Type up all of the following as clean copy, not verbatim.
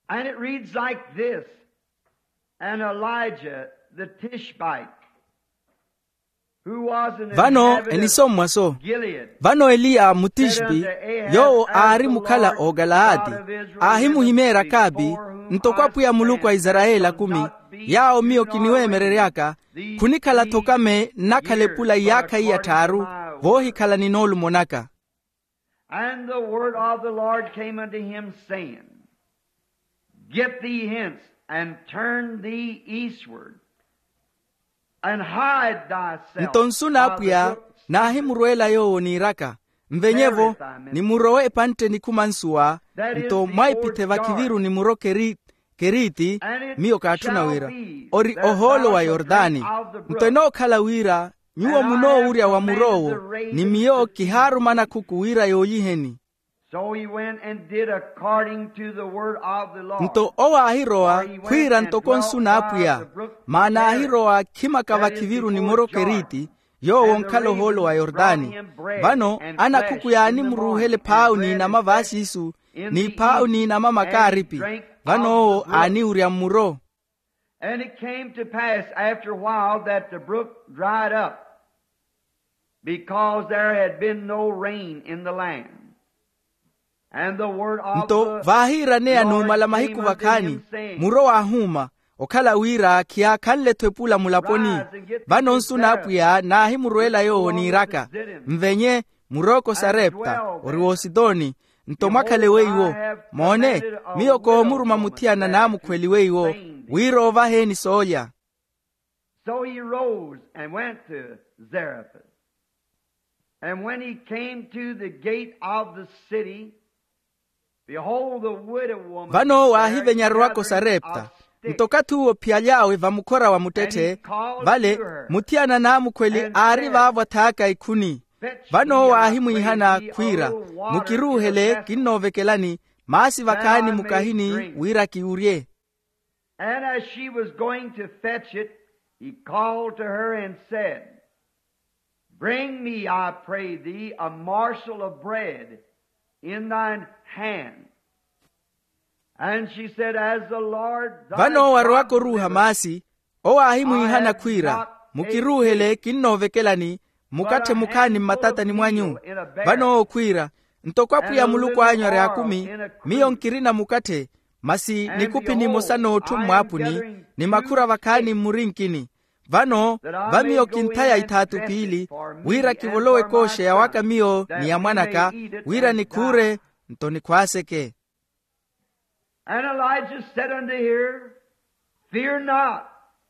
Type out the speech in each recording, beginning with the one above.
And it reads like this, and Elijah the Tishbite, who was an vano inhabitant enisomwa so of Gilead, vano Eliya mutishbi yo ari mukhala o Galaadi ahimu himera kabi ntokwapu ya muluku wa Israela kumi yao miyo kiniwemereryaka kunikhala tokame nakhale pula yaka iya taru vohi khala ninolu monaka. And the word of the Lord came unto him, saying, Get thee hence, and turn thee eastward, and hide thyself Ntonsuna by the apuya brook na himuruela yo ni raka mvenyevo ni murowe pante ni kumansua nto mwaipite vakiviru ni muro keriti miyo katuna wira ori oholo wa Yordani nto eno kala wira nyuo muno uria wa murowo ni miyo kiharu mana kuku wira yoyiheni. So he went and did according to the word of the Lord. Nto owa ahiroa kwira nto konsuna apuya maana ahiroa kima kava kiviru ni muro keriti yo wonkalo holo wa Yordani vano ana kuku ya ni muruhele pauni na mavasi isu ni pauni na mama karipi vano ani uria muro. And it came to pass after a while that the brook dried up, because there had been no rain in the land. And the word of Nto the vahira nea numala Lord mahiku came unto vakani him, saying, muro wa huma okala wira kia kanle twepula mulaponi vano nsuna apuya na himuruela yo ni raka mvenye muroko Sarepta oriwo Sidoni nto makale weiwo mone miyo ko muruma mutiana na mukweli weiwo wiro vaheni soya. So he rose and went to Zarephath. And when he came to the gate of the city, behold, the widow woman vano was wahive there nyarwako gathering Sarepta of sticks. ntokatuwo pya lyawe vamukora wa mutete vale mutiana na mukweli ari vavwa taka ikuni vano wahimu ihana kwira mukiruhele kinnovekelani masi vakani mukahini wira kiurie. And as she was going to fetch it, he called to her and said, Bring me, I pray thee, a morsel of bread in thine hand. And she said, As the Lord thy vano warwako God ruha liveth, masi owahimu ihana kwira mukiruhele kinnovekelani mukate mukani matata ni mwanyu vano kwira ntokwapu ya muluku anyware akumi miyo nkirina mukate masi nikupi ni mosano tu mwapuni ni makura vakani murinkini vano vamiyo kintaya itatu pili wira kivolowe koshe ya waka miyo ni ya mwanaka wira ni kure nto ni kwaseke. And Elijah said unto her, Fear not.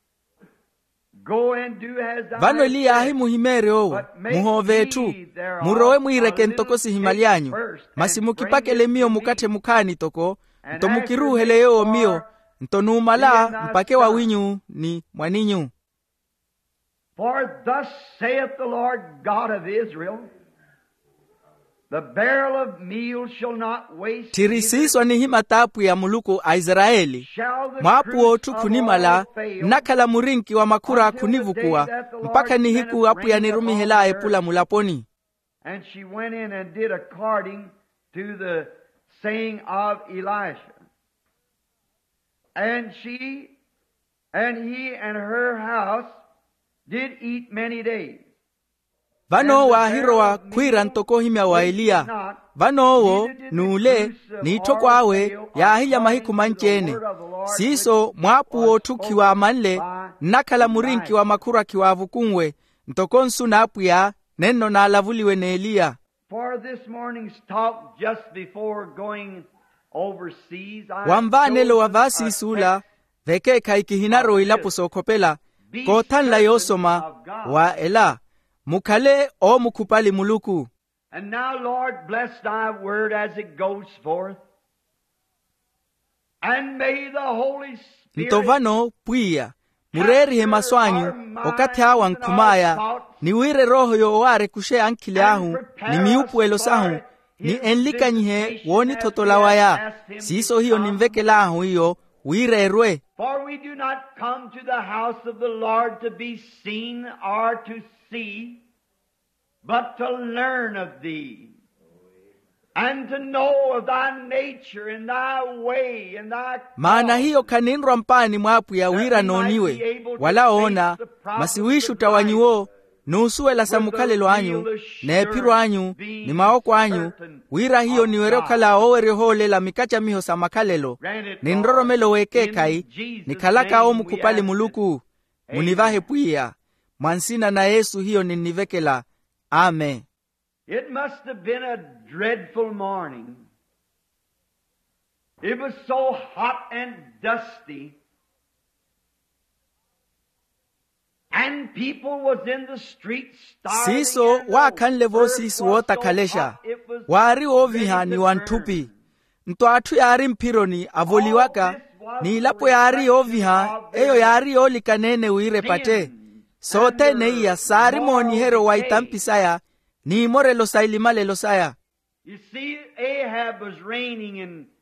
Go and do as thou vano hast Eliya said. ahimu himere owo muhove tu murowe mwireke ntokosi himalyanyu masi mukipakele miyo mukate mukani toko nto mukiruhele yo miyo nto numala mpake wa winyu ni mwaninyu. For thus saith the Lord God of Israel, The barrel of meal shall not waste, tirisiswa ni himatapu ya muluku a Israeli shall the mwapu cruse otu of kunimala all fail, nakala murinki wa makura kunivukuwa mpaka ni hiku apu ya nirumihelaye pula mulaponi. And she went in and did according to the saying of Elisha. And she and he and her house did eat many days. Vano wahirowa kwira ntoko himya wa Eliya vano owo nuule ni itoko awe ya ahilya mahiku manchene siso mwapu otu kiwa manle nakala murinki wa makura kiwa avukungwe ntoko nsu na apu ya neno na alavuliwe ne Eliya. For this morning's talk just before going overseas, I wamvanelo wa vasi isula veke kaikihinaro ilapu sokopela kotan la yosoma wa ela mukale o mukupali muluku. And now, Lord, bless thy word as it goes forth. And may the Holy Spirit Ntovano puia mureri he maswanyu okati hawa nkumaya ni wire roho yo ware kushe ankile ahu ni miupu elosahu ni enlika nyihe woni totolawaya siso hiyo ni mvekela ahu hiyo wire erwe. For we do not come to the house of the Lord to be seen or to see, but to learn of thee. And to know of thy nature and thy way and thy maana hiyo kaninrwa mpani mwapu ya wira noniwe walaona masiwishu tawanyiwo nusuela samukhalelo anyu neephiru anyu ni maoko anyu wira hiyo niwere okhala owere holela mikacha miho samakhalelo ninroromelo wekekai nikhalaka omukupali muluku munivahe pwiya mwansina na Yesu hiyo ninivekela. Amen. It must have been a dreadful morning. It was so hot and dusty. And people was in the streets starving. Siso wakhanle vosisi wotakhalesha wari oviha ni wantupi nto atu yari mpironi avoliwaka ni ilapo yari oviha eyo yari olikanene uire pate sote neiya sari moni hero waitampisaya ni morelo sailimale saya. You see, Ahab was reigning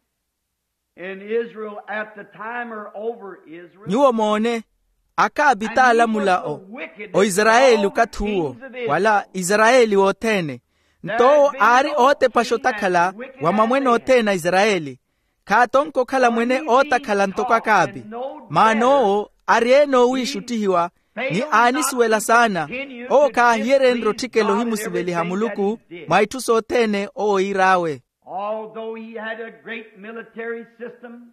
in Israel at the time, or over Israel. Nyuo mone akabitala mulao o Israeli ukathuo wala Israeli wotene nto ari ote pashotakhala wamamwene otena Israeli katonko khala mwene otakhala ntoka kabi mano arieno wishutihiwa ni anisuela sana o ka hierenro tikelo himusibeli hamuluku maitu sotene o irawe. Although he had a great military system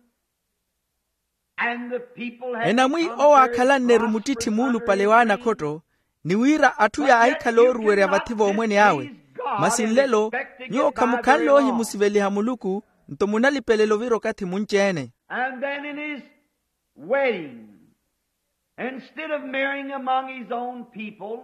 and the people had enamwi o akhala nerumutiti mulu palewana koto ni wira atuya aikaloruwere avativo omwene yawe masinlelo nyo kamukanlo himusibeli hamuluku ntomunalipelelo viro kati munchene. And then in his wedding, instead of marrying among his own people,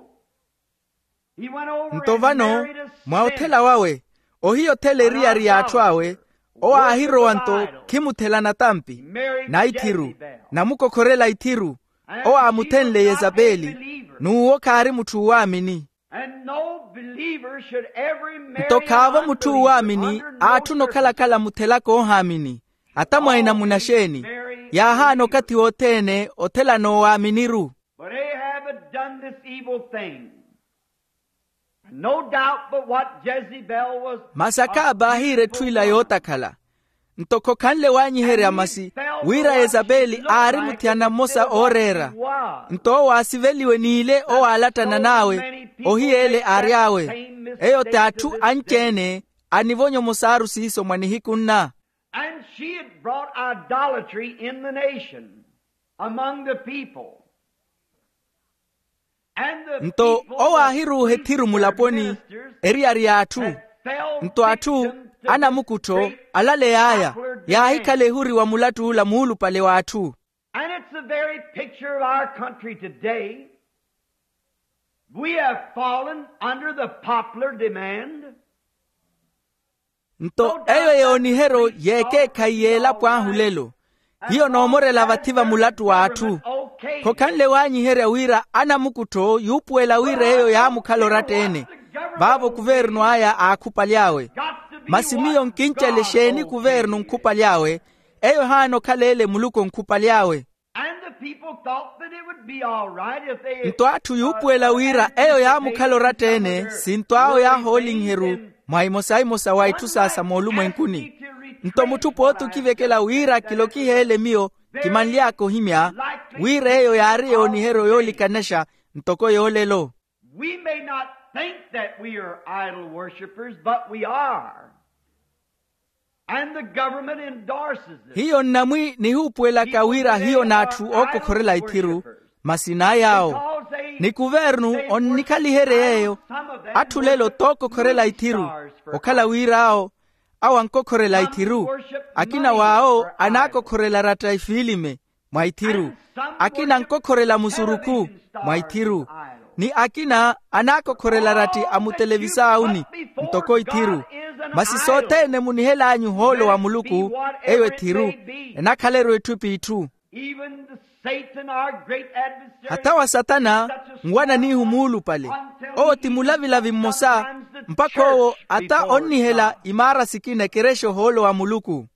he went over ntovano and married a mwaothela wawe ohiyo tele ria atwawe o ahiro wanto kimuthela na tampi na ithiru na mukokhorela ithiru o amutenle Yezabeli nuwo kari mutu wamini and no believer should ever marry ntokava mutu wamini atu nokhalakhala muthelako ohamini atamwaina munasheni yahano kati wotene othela no waminiru. But Ahab had done this evil thing. No doubt but what Jezebel was masaka bahire twila yotakhala ntoko kanle wanyihere amasi wira Yezabeli ari muthiana mosa orera nto wasiveliwe niile o alatana nawe ohiele ariawe eyo tatu anchene anivonyo mosaru siso mwanihikunna. And she had brought idolatry in the nation among the people. Nto owa hiru hethiru mulaponi eriari atu nto atu ana mukuto alale ya hikale huri wa mulatu ula muulu pale wa atu. And it's the very picture of our country today. We have fallen under the popular demand. Nto eyo yeoni hero yeke kayela kwa hulelo hiyo nomorela vativa mulatu wa atu kokanle wanyihere wira ana mukuto yupuela wira eyo ya mukaloratene babo kuvernu aya akupalyawe masimiyo nkinchele sheni kuvernu nkupalyawe eyo hano kalele muluko nkupalyawe. Nto atu yupuela wira eyo ya mukaloratene sinto ao ya holing heru mwaimosa waitu sasa molumo enkuni nto mutupotu kivekela wira kiloki hele mio kimanliako himya wira eyo yari oni hero yoli kanesha ntoko yolelo. We may not think that we are idol worshippers, but we are. And the government endorses it. Hiyo namwi ni hupuela kawira hiyo natu oko korela ithiru masina yao ni kuvernu onikali here eyo atulelo toko korela ithiru okala wirao awanko korela ithiru akina wao anako korela rata ifilime maithiru akina nko korela musuruku maithiru ni akina anako korela rati amutelevisa auni ntoko ithiru masisote ne munihela anyu holo wa muluku ewe thiru enakalero etupi itu. Hata wa satana ngwana ni humulu pale o timulavilavi mmosa mpako ata onihela imara sikine keresho holo wa muluku.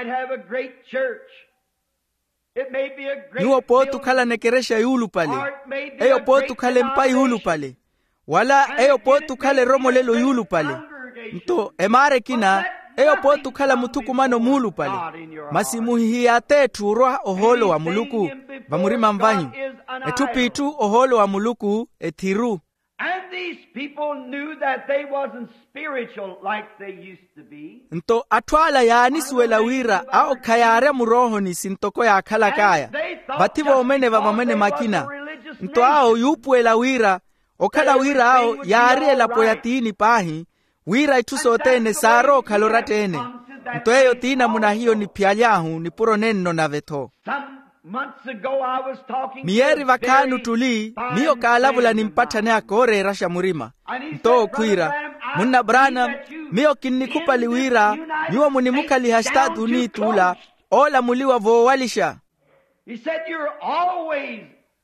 Niwo potu kala nekeresha yulu pale eyo potu kale mpai hulu pale wala eyo potu kale romo lelo yulu pale nto emare kina eyo potu kala mutuku mano mulu pale masimuhihi tetu roha oholo wa muluku vamurima mvanyu etupitu oholo wa muluku ethiru. And these people knew that they wasn't spiritual like they used to be. Nto atwala yani suela wira au kayare muroho ni sintoko ya kala kaya. Bativo omene vamamene makina. Nto ao yupuela wira, okala wira ao yari la poyatini pahi, wira itusotene saro kaloratene. Nto eyo tina muna hiyo ni pialyahu ni puro neno na veto. Mieri vakanu tuli, miyo kaalavula nimpatane akore rasha murima. Nto kwira, muna brana, miyo kinikupa liwira, miyo munimuka lihashtatu ni tula, ola muliwa voowalisha. He said, you're always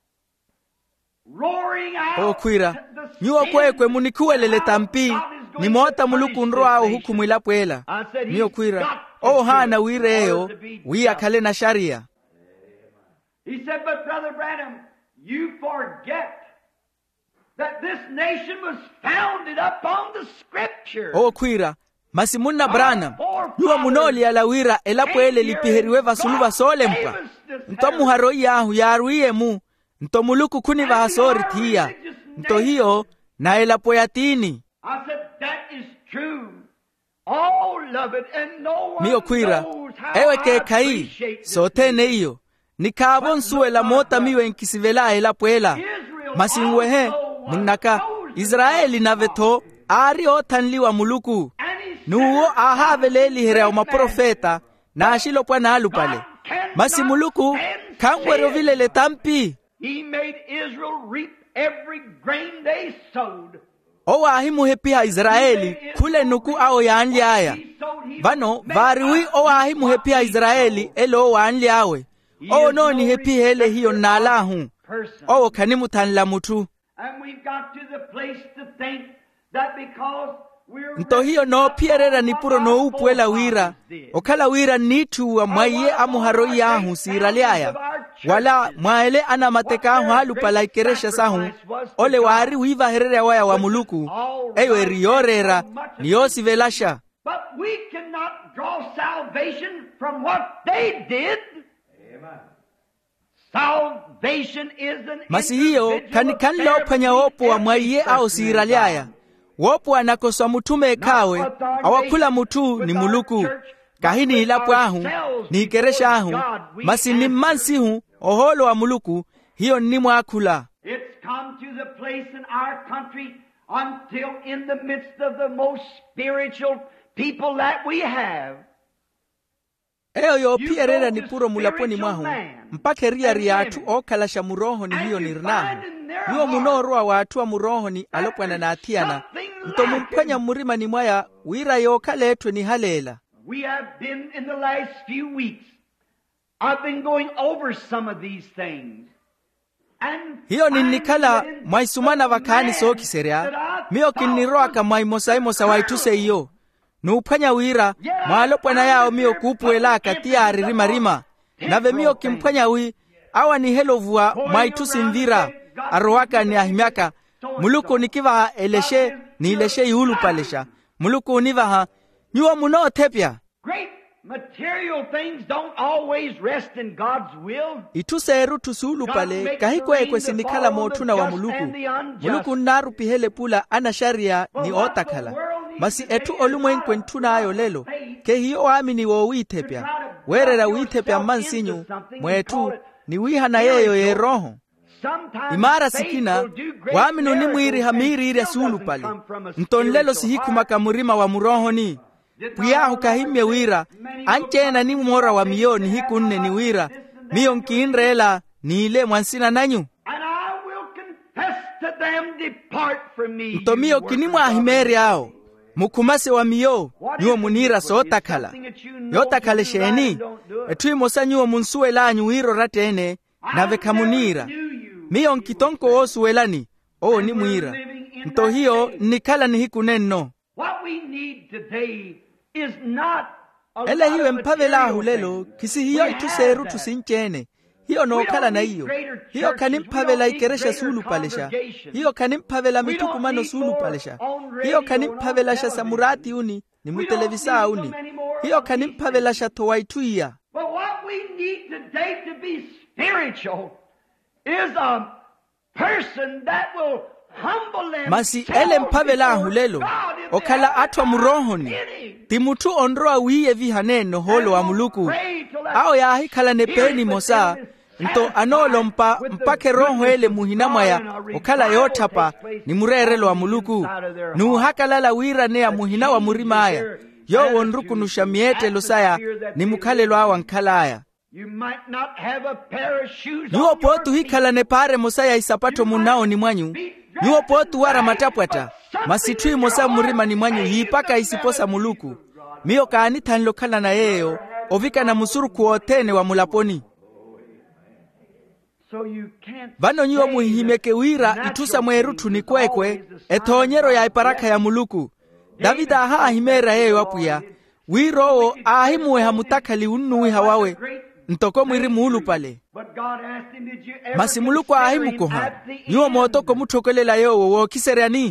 roaring out. O kwira, miyo kwekwe munikuwelele tampi, ni mota muluku nroa au huku mwila puela. Miyo kwira, o hana wireyo, wia kale na sharia. He said, but Brother Branham, you forget that this nation was founded upon the Scripture. O kwira, masimuna Branham, yuwa munoli ala wira elapuele lipiheriwe vasuluva sole mpa. Nto muharoi yahu yaruiye mu, nto muluku kuni vahasori tiya. Nto hiyo na elapoyatini. I said, that is true. All of it, and no one Miyo kwira, knows how ewe I ke kai, appreciate this. sotene iyo. Nikabon suela mota miwe nkisivela elapuela. Masingwehe, munaka, Israeli na veto, ari otanliwa muluku. Nuo ahaveleli herea maprofeta, na ashilo kwa na alupale. Masi muluku, kangwero vile le tampi. He made Israel reap every grain they sowed. Owa ahimu hepia Israeli, kule nuku ao ya anli aya. Vano, variwi owa ahimu hepia Israeli, elo wa anli awe. O no ni hepi hele hiyo nalahu. O kanimu tanla mutu. And we've got to the place to think that because we're Nto hiyo no pierera ni puro no upuela wira. Okala wira nitu wa mwaye amu haroi yahu siraliaya. Wala mwaele ana mateka ahu halu pala ikeresha sahu. Ole wari wiva herere waya wa muluku. Ewe riorera niyosi velasha. But we cannot draw salvation from what they did. Salvation is an Masi hiyo kanikanla opanya wopo wa mwaye au siraliaya. Wopo anakoswa mutume kawe, awakula mutu ni muluku. Kahini ilapu ahu, ni ikeresha ahu, masi ni mansihu, oholo wa muluku, hiyo ni mwakula. It's come to the place in our country until in the midst of the most spiritual people that we have. Eyo yo pierera ni puro mulaponi mwahu, mpake ria atu okalasha muroho ni hiyo ni rinahu. Hiyo munoroa watu wa muroho ni alopwana na atiana. Nto mumpanya murima ni mwaya, wira yo kaletwe ni halela. We have been in the last few weeks, I've been going over some of these things. Hiyo ni nikala mwaisumana vakani soki serea, miyo kiniroa ka mwaimosa waituse iyo. Nuupanya wira, mwalopwana yao miyo kupuela katia aririma. Nave miyo kimpanya awa ni helovua mwaitusi mvira, arowaka ni ahimiaka. Muluku nikiva eleshe, ni ileshe yulu palesha. Muluku nivaha, nyuwa muno tepya. Great material things don't always rest in God's will. Ituse eru tusulu pale, kahikwe ekwe sinikala motuna wa muluku. Muluku naru pihele pula ana sharia ni otakala. Masi etu olumwen kwentuna ayo lelo, ke hiyo wamini wo witepya. Werera witepya mansinyu, mwetu ni wihana yeyo ye roho. Imara sikina, waminu ni mwiri hamiri ire sulu pale. Ntonlelo sihiku makamurima wa muroho ni. Puyahu kahimye wira, anchena ni mora wa miyo ni hiku nne ni wira. Miyo nkiinrela ni ile mwansina nanyu. Nto miyo kinimwa ahimeri ao. Mukumase wa miyo, nyuo munira sotakala. Yotakale sheni, etui mosa nyuo munsuwe la nyuiro ratene, na vekamunira. Miyo nkitonko osu elani, o ni mwira. Nto hiyo nikala ni hiku neno. Ele hiwe mpavela hulelo, kisi hiyo ituseru tusinchene. hiyo nookhala na hiyo kanimphavela ikeresha sulu palesha, hiyo kanimphavela mitukumano sulu palesha, hiyo kanimphavela sha samurati uni ni mutelevisa uni, hiyo kanimphavela sha towaituia. But what we need today to be spiritual is a person that will humble masi ele mphavela hulelo okhala atwa murohoni timutu onroa wiye vihaneno holo wa muluku ao yahi khala nepeni mosa nto anolo mpake roho ele muhinamaya okhala yothapa ni murerelo wa muluku nu hakalala wira ne ya muhina wa murimaya yo wonruku nushamiete losaya ni mukhalelo awa nkhalaya. Nyuo potu hikala ne pare mosaya isapato munao ni mwanyu, nyuo potu wara matapwata masitui mosa murima ni mwanyu hipaka isiposa muluku miyo kaani tanlo kala na yeyo ovika na musuru kuotene wa mulaponi. Vano nyuo muhimeke wira itusa mwerutu ni kwekwe etonyero ya iparaka ya muluku. Davida aha ahimera yeyo apuya wirowo ahimuwe hamutakali unuwi hawawe ntoko mwiri muulu pale masi muluku ahimukoha nyuo motoko mutokolela yowo wo kiserani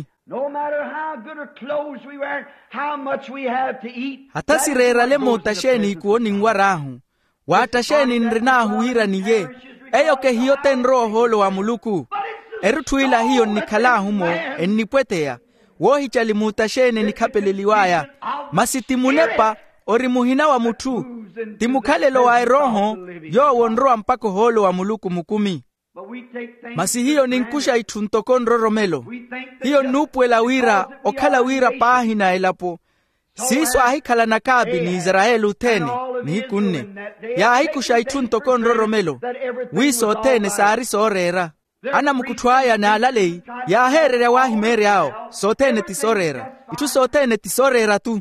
hata sirera le motasheni ikuoni ngwarahu watasheni nrinahu wira niye eyo ke hiyo tenro holo wa muluku erutuila hiyo nikalahu mo ennipwetea wohi chali mutashene nikapeleliwaya masi timunepa ori muhina wa mutu timukhalelo wa roho yo wonroa mpako holo wa muluku mukumi masi hiyo ninkusha ituntoko nroromelo hiyo nupwela wira okhala wira pahina elapo siso ahikhala nakabi ni Israelu tene ni hikunne ya ahikusha ituntoko nroromelo wiso tene sari sorera ana mukutwaya na alalei ya herere wa himere yao sotene tisorera itu sotene tisorera tu.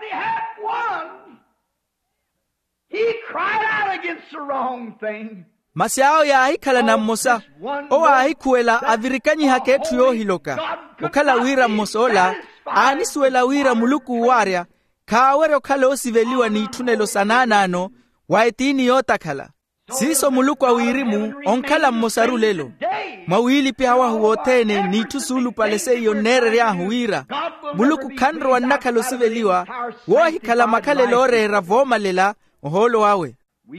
He cried out against the wrong thing. Masiao ya ahikala na mmosa owa ahikuela avirikanyi haketu yo hiloka okala wira mmosola anisuela wira muluku waria kawere okala osiveliwa ni itunelo sananano waetini yotakala siso muluku wa wirimu onkala mmosaru lelo mawili pia huotene ni tusulu palese iyo nere ya huwira muluku kandro wanakalo siveliwa wohi kala makale lore ravoma lela oholo wawe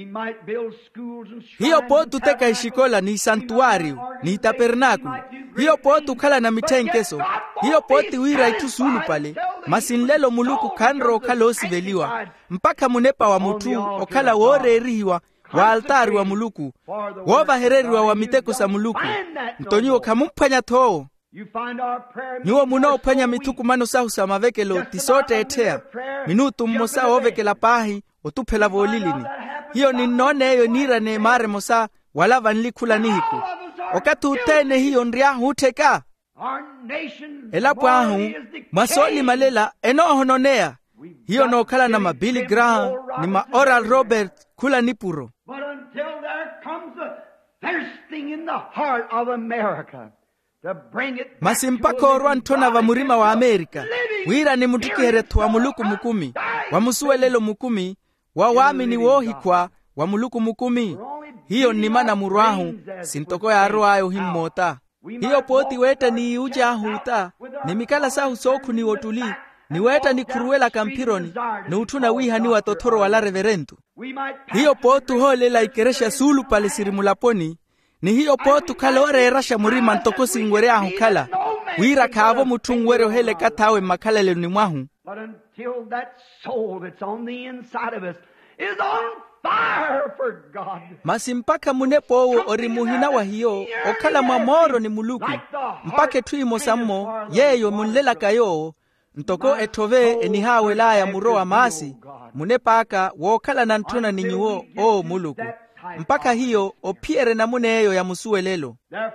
hiyo potu teka ishikola ni santuario ni tabernakulo hiyo potu kala na mitenkeso hiyo poti wira itusulu pale masinlelo muluku kandro okala osiveliwa mpaka munepa wa mutu okala worerihiwa wa altari wa muluku wova hereriwa wa miteko sa muluku ntonyiwo kamumpanya toho nyuo munaopanya mituku mano sahu sa mavekelo tisote etea minutu mmosa ovekela pahi otuphela volilini hiyo ninnoneyo nirane mare mosa walava nlikula nihiku okatu utene hiyo ndriahu uteka elapo ahu masoli malela enohononea hiyo nokala na Billy Graham ni Oral Robert kula nipuro. But until there comes a thirsting in the heart of America to bring it masimpako orwantona va murima wa Amerika wira ni mutukiheretu wa muluku mukumi wa musuelelo mukumi wa wamini wohikwa wa muluku mukumi hiyo ni mana murwahu sintoko ya arwayo himmota hiyo poti weta ni uja huta ni mikala sahu soku ni wotuli ni weta ni kuruela kampironi ni utuna wiha ni watotoro wala reverentu hiyo potu holela ikeresha sulu pale sirimulaponi ni hiyo potu kalore erasha murima ntoko singwere ahu kala wira kavo mutungwere hele katawe makala lelu ni mwahu. But until that soul that's on the inside of us is on fire for God. Masimpaka munepo orimuhina wa hiyo okala mamoro ni muluku mpake tuimo sammo yeyo munlela kayo ntoko etove enihawe la ya muroa masi munepaka wokala na ntuna ninyuo o muluku mpaka hiyo opiere na muneyo ya musuelelo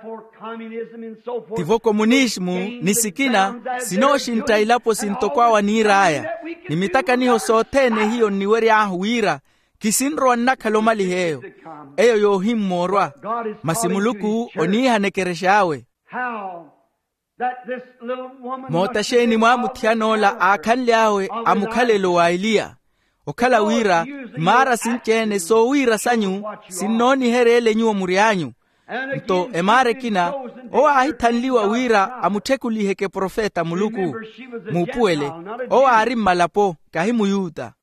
tivo komunismu nisikina sinoshi ntailapo sintokwawa niiraya nimitaka niho sotene hiyo niweri ahuwira kisinro nakalomali heyo eyo yohimmorwa masimuluku oniha nekereshawe motasheni mwamutianola akanleawe amukhalelo wa Eliya okhala wira mara sinchene so wira sanyu sinoni herele nyuo murianyu nto emare kina owa ahitanliwa wira amutekuliheke profeta muluku mupuele owa arimmalapo kahimu yuda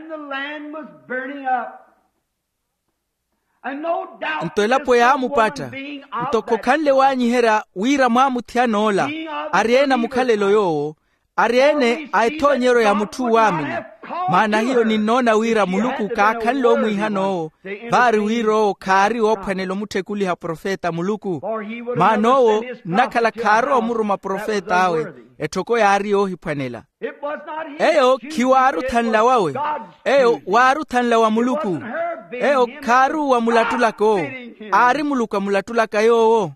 nto elapo ya amupata nto kokhanle wanyihera wira mwamuthianola ariena mukhalelo yowo ariene aithonyero ya mutu wamini maana hiyo ninona wira muluku kakhanle omwihanowo vari wiro khari ophwanelo muthekuliha profeta muluku maanowo nakhala khari omuruma profeta awe ethoko yari ohiphwanela eyo khiwaruthanla wawe eyo waruthanla wa muluku eyo kharu wa mulatulako ari muluka mulatulaka yowo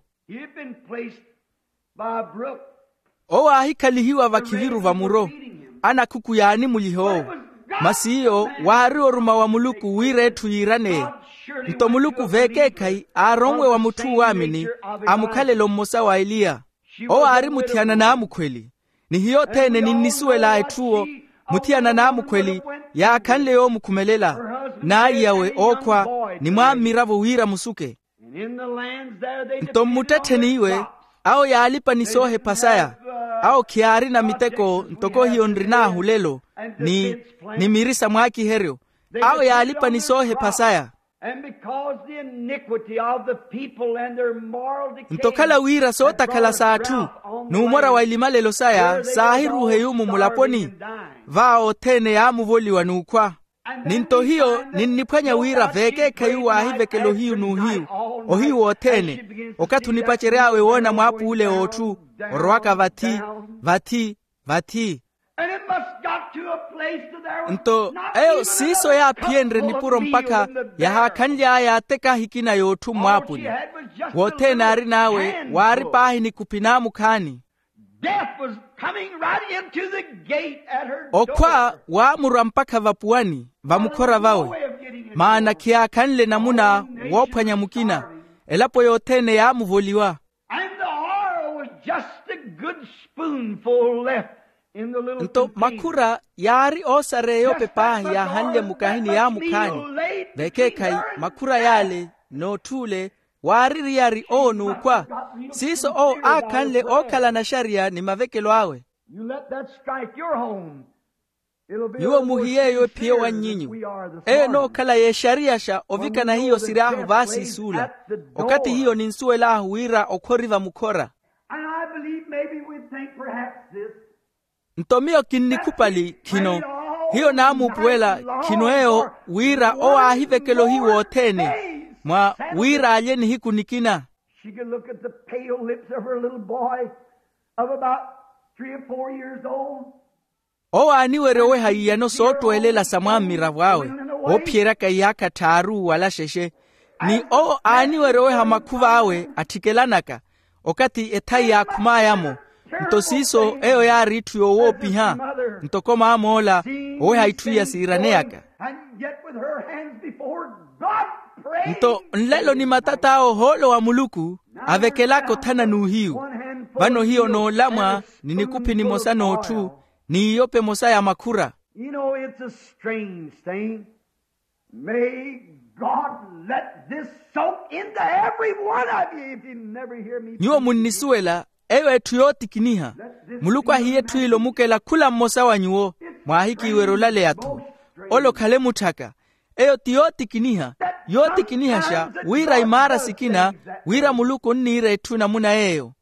owa ahikhalihiwa vakhiviru va muro ana khukuyani muliho masiyo wari oruma wa muluku wirethu yirane nto muluku vekekhai arongwe wa muthu wamini amukhalelo mmosa wa Eliya owa ari muthiana na amukhweli ni hiyo thene ninisuwela ethuo muthiana na amukhweli yakhanle yo mukhumelela nayi yawe okhwa ni mwamiravo wira musuke nto mutetheni iwe ao yaalipa nisohe pasaya ao khiari na miteko ntoko hiyo nrina hulelo ni mirisa mwaki heryo ao yaalipa nisohe pasaya ntokhala wira sota khala saathu nuumora wa ilimalelo saya saahiruhe yumu mulaponi vao thene yaamuvoliwa nuukhwa ninto hiyo ninniphwanya wira vekekha yuwa ahivekelo hiyu nuhiyu ohiyu othene okathunipache awe wona mwapuule othu orwaka vathi nto eyo siso ya phienre nipuro mpaka yahakhanlya yateka hikina yothu mwapuni wothene ari nawe wari pahi nikupinamu khani okhwa waamurwa mpaka vapuani vamukhora vawe maana khiyakhanle namuna wophwanya mukina elapo yothene yaamuvoliwa nto makhura yari osareyo pepahi yahanle mukahini yamukhani vekekhai makhura yale nothule waririyari onukhwa siso o akhanle okhala na sharia ni mavekelo awe yuwo muhiyeyo phiyo wanyinyu eno khala ye sharia sha ovikana hiyo sirahu vasi isula okati hiyo ninsuwelahu wira okhoriva mukhora ntomiyo kinnikupali khino hiyo naamupuela khino eyo wira oahivekelo hiwo othene mwa wira alyeni hikunikina owaaniwerewe haiyano sootwelela samwamira vawe ophyera kaiyaka tharu wala sheshe ni o aaniwerewe hamakhuva awe athikelanaka okati ethai yakhumayamo nto siso eyo yari ithu yowopiha ntokoma amola owe haithu yasiraneyaka nto nlelo ni matata ao holo wa muluku avekelako thana nuhiyu vano hiyo noolamwa ninikuphi ni mosa noothu ni iyope mosa ya makhura it's a strange thing. May God let this soak into every one of you if you never hear me. Nyuo munnisuela eyo ethu yotikiniha muluku ahiyetu ilo mukela khula mmosa wa nyuo mwahiki iwero lale atu olo khale muthaka eyo tiyotikiniha yotikiniha sha wira imara sikina wira muluku nnira ethu namuna eyo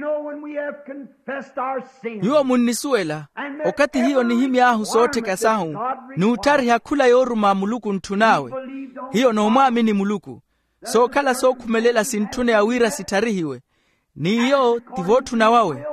yuo munnisuela okati hiyo ni himi ahu sote kasahu ni utari hakula yoruma muluku ntunawe hiyo no mwamini muluku so kala so kumelela sintune ya wira sitarihiwe ni hiyo tivotu na wawe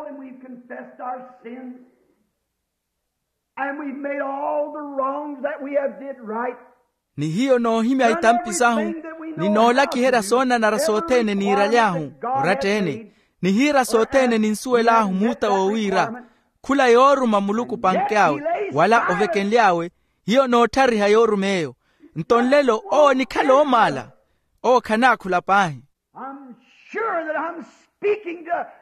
ni hiyo no himi aitampisahu ni nola kihera sona na rasotene ni iralyahu uratene ni hira sotene ni nsuelahu muta wa wira kula yoruma muluku pankeawe wala ovekenliawe hiyo no tari hayorumeyo ntonlelo ni kalo omala kana kula pahi. I'm sure that I'm speaking to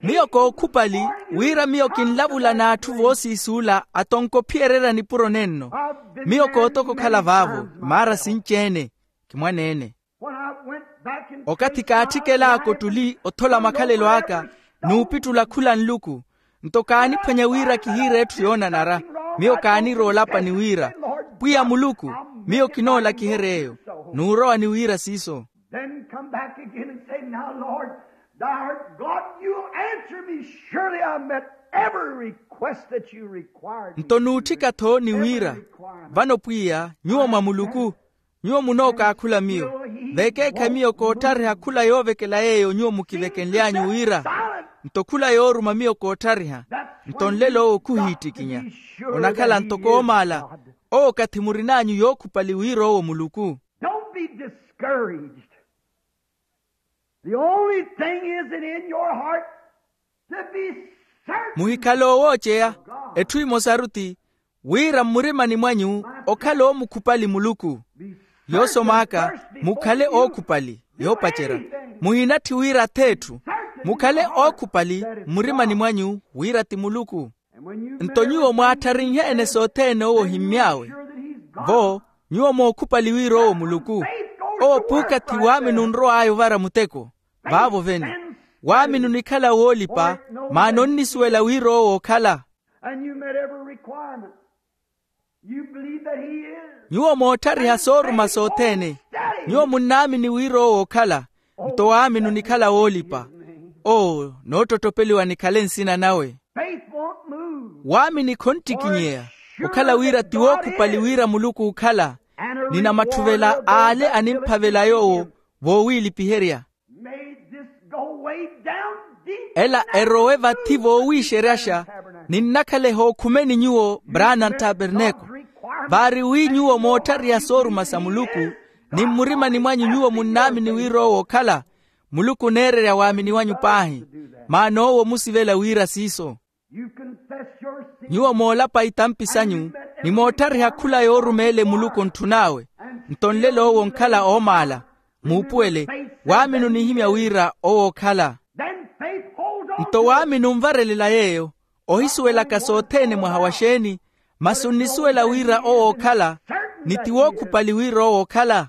miyo ko kupali wira miyo kinlavula na atu vosi isula atonko pierera ni puro nenno miyo ko toko kala vavo mara sinchene kimwanene okati kaatikela ako tuli othola makhalelo aka nuupitula khula nluku ntokaani phwanya wira kihira ethu yona nara miyo kaani rolapa ni wira pwiya muluku miyo kinola kihereyo nuuroa ni wira siso. Then come back again and say, now Lord, thou art God, you answer me. Surely I met every request that you required. Ntonuutika tho ni wira vano pwiya nyuo mamuluku nyuo munoka akhula miyo veke kamiyo kotari hakula yovekela yeyo nyuo mukivekenlyanyu wira ntokhula yoruma miyo kotariha ntonlelo okuhitikinya onakhala ntokoomala okathimurinanyu yokhupali wira owo muluku. Don't be discouraged. The only thing is that in your heart to be certain. Muhikalo wocheya ethui mosaruti wira murimani mwanyu okhalo omukhupali muluku yosomaka mukhale okhupali yopachera muhinathi wira thethu mukhale okhupali murimani mwanyu wira ti muluku ntonyuo mwaatharinhe ene sothene owo himyawe vo nyuo mokhupali wira owo muluku opukathi waaminu nro ayo vara muteko vavo vene waaminu nikhala woolipa maano nnisuwela wira owo okhala nyuo moothariha sooruma soothene nyuo munnaamini wira owo okhala nto waaminu nikhala woolipa noototopeliwa nikhale nsina nawe waamini khontikinyeya ukhala wira tiwokhupali wira muluku ukhala nina mathuvela aale animphavela yowo voowilipiherya ela erowe vathi voowixeryaxa ninnakhale hookhumeni nyuwo Branham Tabernacle vari wi nyuwo moothariha sooruma sa muluku nimmurimani mwanyu nyuwo munnaamini wira owo okhala muluku neererya waamini wanyu paahi maano owo musivela wira siso. Nyuwo moolapa itampisanyu nimoothariha khula yoorumele muluku nthunawe ntonlelo owo nkhala oomala muupuwele waaminu nihimya wira owo okhala nto waaminu mvarelela yeyo ohisuwelaka soothene mwahawasheni masunnisuwela wira owo okhala nitiwokhupali wira owo okhala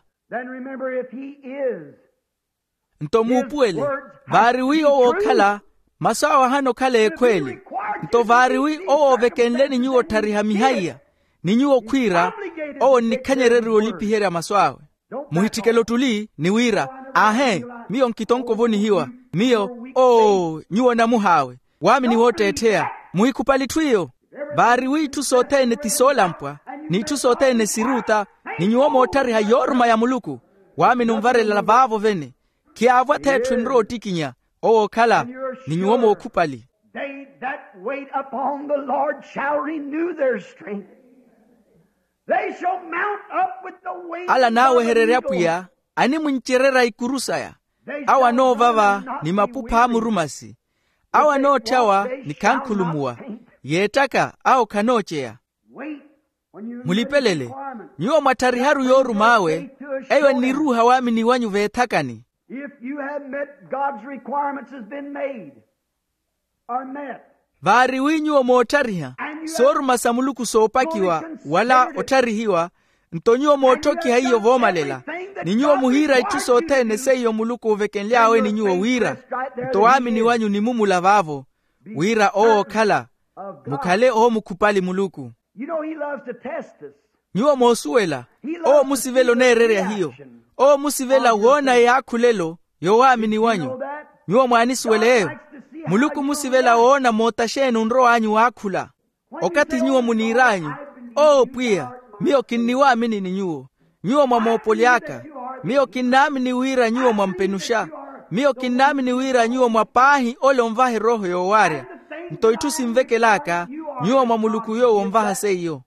nto muupuwele vari wi owo okhala masawa hano khale ekhwele nto vari wi owo vekenleni nyuwo thariha mihaiya ni nyuwo khwira owo nnikhanyereri olipiherya maswawe muhitikelo tuli ni wira miyo nkitonkovonihiwa miyo nyuwo namuhawe waamini wooteetheya muhikhupali thwiyo vari wiithu soothene tisolampwa niithu soothene siruta ni nyuwo moothariha yooruma ya muluku waamini mvarelela vavo vene khiavwa thethu nro otikinya owo okhala ni nyuwo mookhupali. They that wait upon the Lord shall renew their strength. They shall mount up with the wings ala nawe of hererya an eagle. pwiya ani muncherera ikurusaya awa noovava ni mapupha amurumasi awa noothawa ni khankhulumuwa yeettaka awo khanoocheya mulipelele nyuwo mwathariharu yoorumaawe eyo niruha waamini wanyu veethakani. If you have met God's requirements has been made or met. Vari wi nyuwo moothariha sooruma sa muluku soopakiwa wala otharihiwa nto nyuwo moothokiha iyo voomalela ni nyuwo muhira ithu soothene seiyo muluku ovekenlyawe ni nyuwo wira nto waamini wanyu nimumula vavo wira owo okhala mukhale oomukhupali muluku. You know he loves to test us. Nyuwo moosuwela musivelo neererya hiyo musivela wona yaakhulelo yowaamini wanyu nyuwo mwaanisuweleyo muluku musivela wona mootashenu nro anyu waakhula okati nyuwo muniiranyu pwiya miyo kinniwaamini ni nyuwo mwamoopolyaka miyo kinnaamini wira nyuwo mwampenusha miyo kinnaamini wira nyuwo mwapaahi ole omvahe roho yoowarya nto ithu simvekelaka nyuwo mwa muluku yowo omvaha seiyo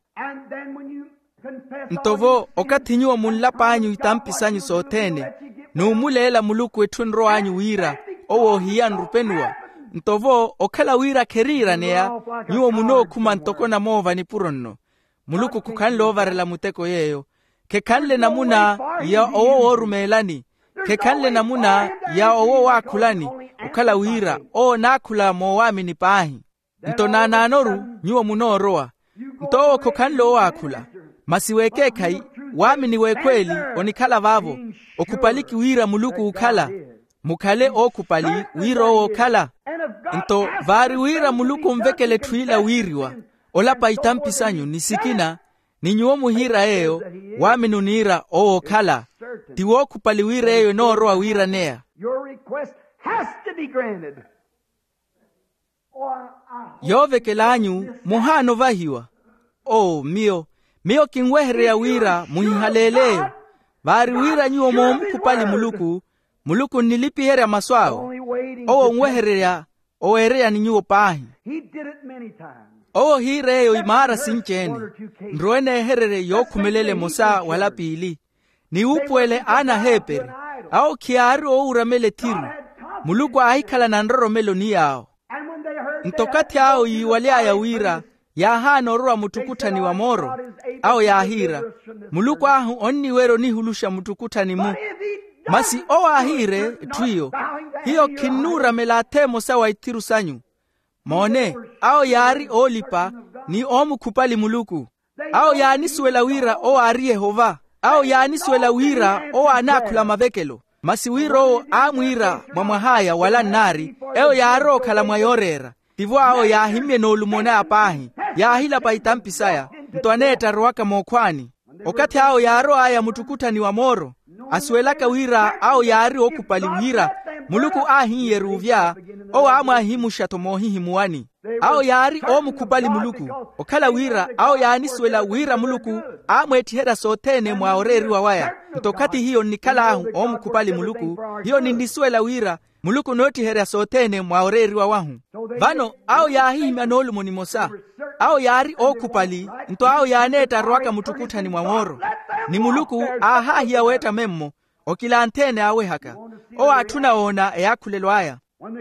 ntovo okati nyuwo munlapa anyu itampisanyu soothene nuumuleela muluku ethu nro anyu wira owo hiya nrupenuwa ntovo okhala wira kheriiraneya nyuwo munookhuma ntokona moova ni puronno muluku khukhanle oovarela muteko yeyo khekhanle namuna ya owo woorumeelani khekhanle namuna ya owo waakhulani okukhala wira o nakhula mowamini pahi ntonananoru nyuo munoroa nto okokhanlo oakhula masiwekekhai wamini wekweli onikhala vavo okupaliki wira muluku ukhala mukhale okupali wira okhala nto vari wira muluku mvekele thuila wiriwa olapa itampisanyu nisikina ninyuo muhira eyo wamini unira okhala tiwo kupali wira eyo noroa wira nea yovekelanyu muhano vahiwa mio kinweherea wira muhihaleleyo vari wira nyuo momukupali muluku nilipiherea maswao owo nweherea owerea ninyuo pahi owo hireyo imara sincheni ndroene herere yokhumelele mosa wala pili ni upwele ana hepere au kiari ouramele tiru muluku ahikhala na nroromelo niyao ntokati ao yiwaleaya wira yahanorwa mutukutani wa moro au yahira muluku ahu onniwero nihulusha mutukutani mu masi oahire twiyo hiyo kinura melatemo sawa itiru sanyu mone au yari olipa ni omukupali muluku au yanisuela wira o ari Yehova au yanisuela wira o anakula mavekelo masi wiro amwira mwamwahaya wala nari eo yaro kala mwayorera tivo ao yahimye nolumona apahi yahila paitampisaya ntoaneta roaka mokwani okati ao yaro aya mutukutani wa moro asuelaka wira au yari okupali wira muluku ahi ruvya o amwa himusha tomohi muani au yari omukupali muluku okala wira au yanisuela wira muluku amwetihera sotene mwaoreri wawaya ntokati hiyo nikala ahu omukupali muluku hiyo nindisuela wira muluku notihera sotene mwaoreri wawahu vano au yahimya nolumoni mosa au yari okupali nto au yaneta rwaka mutukutani mwamoro ni muluku ahahia weta memmo okilantene awe haka o atunaona yakhulelwaya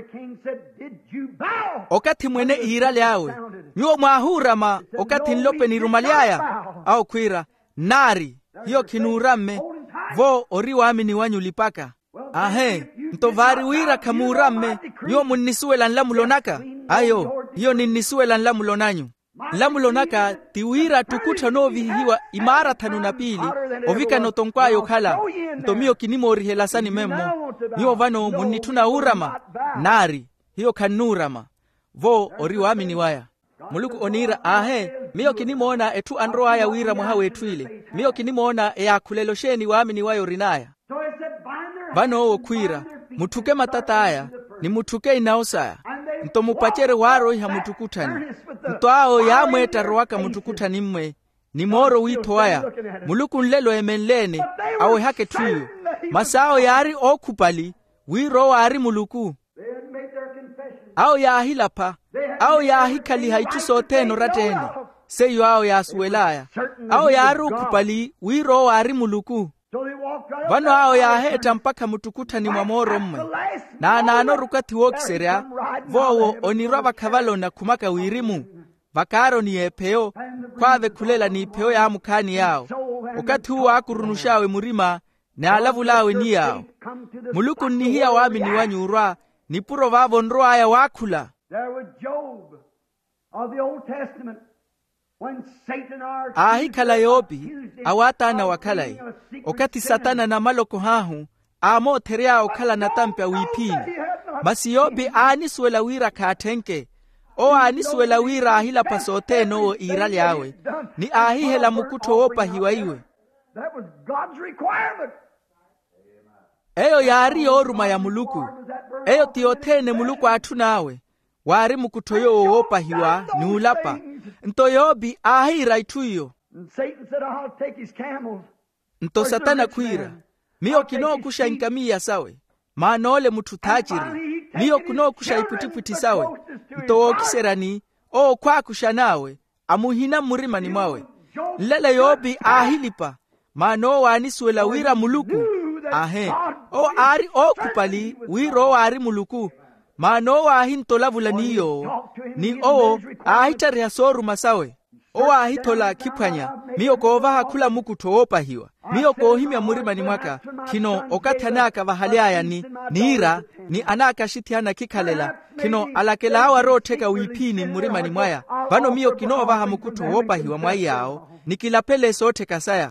okati mwene ihirale awe nyuo mwahurama okati nlope nirumaliaya au kwira nari hiyo kinuramme vo oriwamini wanyu lipaka ntovari wira kamuramme nyuo munnisuela nlamulonaka ayo hiyo ninnisuela nlamulonanyu nlamulonaka tiwira tukuta novi hiwa imara tanu na pili ovika notonkwayo khala ntomio kinimorihelasani memmo nyuo vano munnituna urama nari hiyo kanurama vo oriwamini waya muluku onira mio kinimona etu androaya wira mwahawe etwile mio kinimona yakhulelosheni wamini wayo rinaya vano owo kwira mutuke matata aya ni mutuke inaosaya nto mupachere waro iha mutukutani nto ao yamweta roaka mutukutani mmwe ni moro wito aya muluku nlelo emenlene awe hake tuyo masao yari okupali wiro wari muluku ao yahilapa ao yahikali haitu soteno ratene seyo ao yasuelaya ao yari okupali wiro wari muluku vano ao yaheta mpaka mutukutani mwamoro mmwe na nanorukati wokiserea vowo onirwa vakavalona kumaka wirimu vakaro ni epeo kwave kulela ni ipeo ya mukani yao okati huwa akurunushawe murima na alavulawe ni yao muluku nihia wamini wanyurwa nipuro vavo nro aya wakula ahikala yobi awatana wakalai okati satana na maloko hahu amo terea okala na tampya wipini masi yobi anisuela wira katenke o anisuela wira ahila pasote no irali yawe ni ahihela mukuto wopa hiwaiwe eyo yari oruma ya muluku eyo tiotene muluku atunawe wari mukutoyo wopa hiwa ni ulapa nto yobi ahira ituyo nto satana kwira mio kino kusha inkamia sawe manole mutu tajiri mio kuno kusha iputiputi sawe nto wokiserani o kwa kusha nawe amuhina murima ni mwawe lele yobi ahilipa mano wanisuela wira muluku o ari okupali wiro wari muluku mano wahintola vulaniyo ni o ahitari hasoru masawe o ahitola kipanya mio kova hakula muku towopa hiwa miyoko ohimya murima ni mwaka kino okati anaka vahaliaya ni ira ni anaka shitiana kikalela kino alakela awa roteka wipini murima ni mwaya vano miyo kino vaha mukuto wopa hiwa mwai yao nikilapele sote kasaya.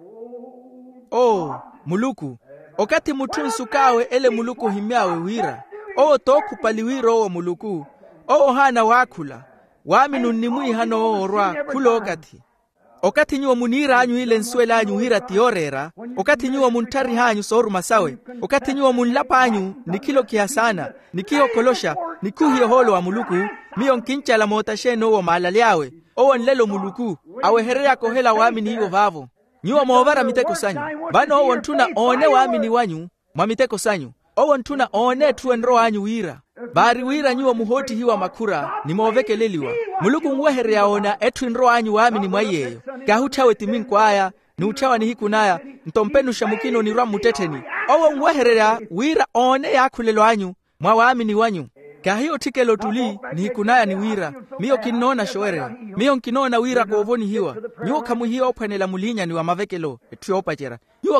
Muluku okati mutunsu kawe ele muluku himyawe wira toku paliwiro o muluku hana wakula waminu nimui hano orwa kulo okati nyuwa munira anyu ile nswela anyu hira tiorera okati nyuwa muntari hanyu soru masawe okati nyuwa munlapa anyu nikilo kiasana nikiyo kolosha nikuhiyo holo wa muluku miyo nkincha la motasheno wa malaliawe nlelo muluku aweherea kohela wamini hiyo vavo nyuwa mwovara miteko sanyu bano ntuna one wamini wanyu mwamiteko sanyu ntuna one tuenro anyu wira bari wira nyuwa muhoti hiwa makura ni mwoveke leliwa muluku mweherea ona etuenro anyu wamini mwayeyo gahuchawe timinkwaya ni uchawa ni hikunaya ntompenu shamukino ni ramu teteni mweherea wira one ya kulelo anyu mwa wamini wanyu gahiyo tikelo tuli ni hikunaya ni wira miyo kinona shoerea miyo kinona wira kwa ovoni hiwa nyuwa kamu hiyo panela mulinya ni wa mavekelo etuyo opachera nyuwa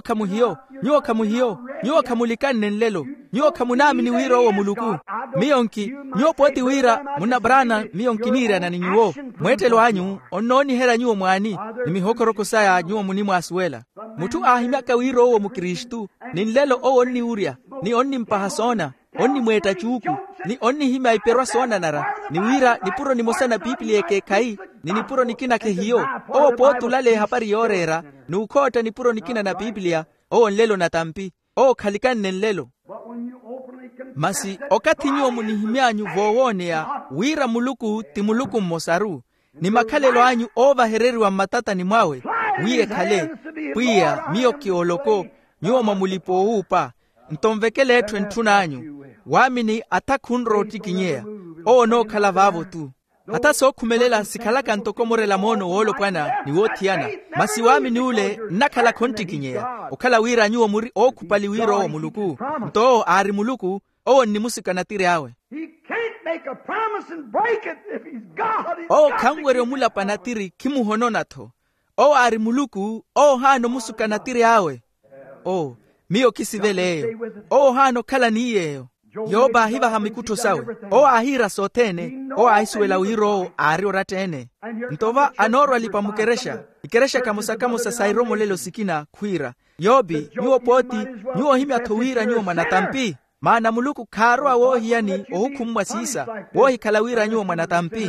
kamu likani nenlelo nyuwa kamu nami ni wira wa muluku miyo nyuwa poti wira munabrana miyo nkinira na ni nyuwa mwetelo anyu ononi hera nyuwa mwani ni mihokoroko saya nyuwa munimu asuela mutu ahimaka wira wa mukristu ni nlelo onni uria ni onni mpahasona onni mweta chuku ni onni hima iperwa sona nara ni wira ni puro ni mosana Biblia ke kai ni puro nikina ke hiyo potu lale hapari yorera ni ukota ni puro nikina na Biblia nlelo na tampi khalikani nenlelo masi okati nyuwa munihimyanyu vowone ya wira muluku ti muluku mmosaru ni makalelo anyu hereri wa matata ni mwawe wiye khale pia miyo kioloko nyuwa mamulipo upa ntomvekele etu ntuna anyu wamini atakunro tikinyea no khala vavo tu hata so kumelela sikalaka ntokomorela mono wolo pana ni wotiana masi wamini ule nakala kontikinyea okala wira nyuwa muri kupali wiro wa muluku ari muluku ni musika natire awe kamwere mula panatiri kimuhonona to ari muluku hano musuka natire awe miyo kisiveleyo hano kala niyeyo yoba hiva hamikuto sawe ahira sotene aisuela wiro ari oratene ntova anoro alipamukeresha ikeresha kamusa sairomo lelo sikina kwira yobi nyuo poti nyuo himya towira nyuo manatampi maana muluku karwa wohi yani ohukumwa sisa wohi kalawira nyuo manatampi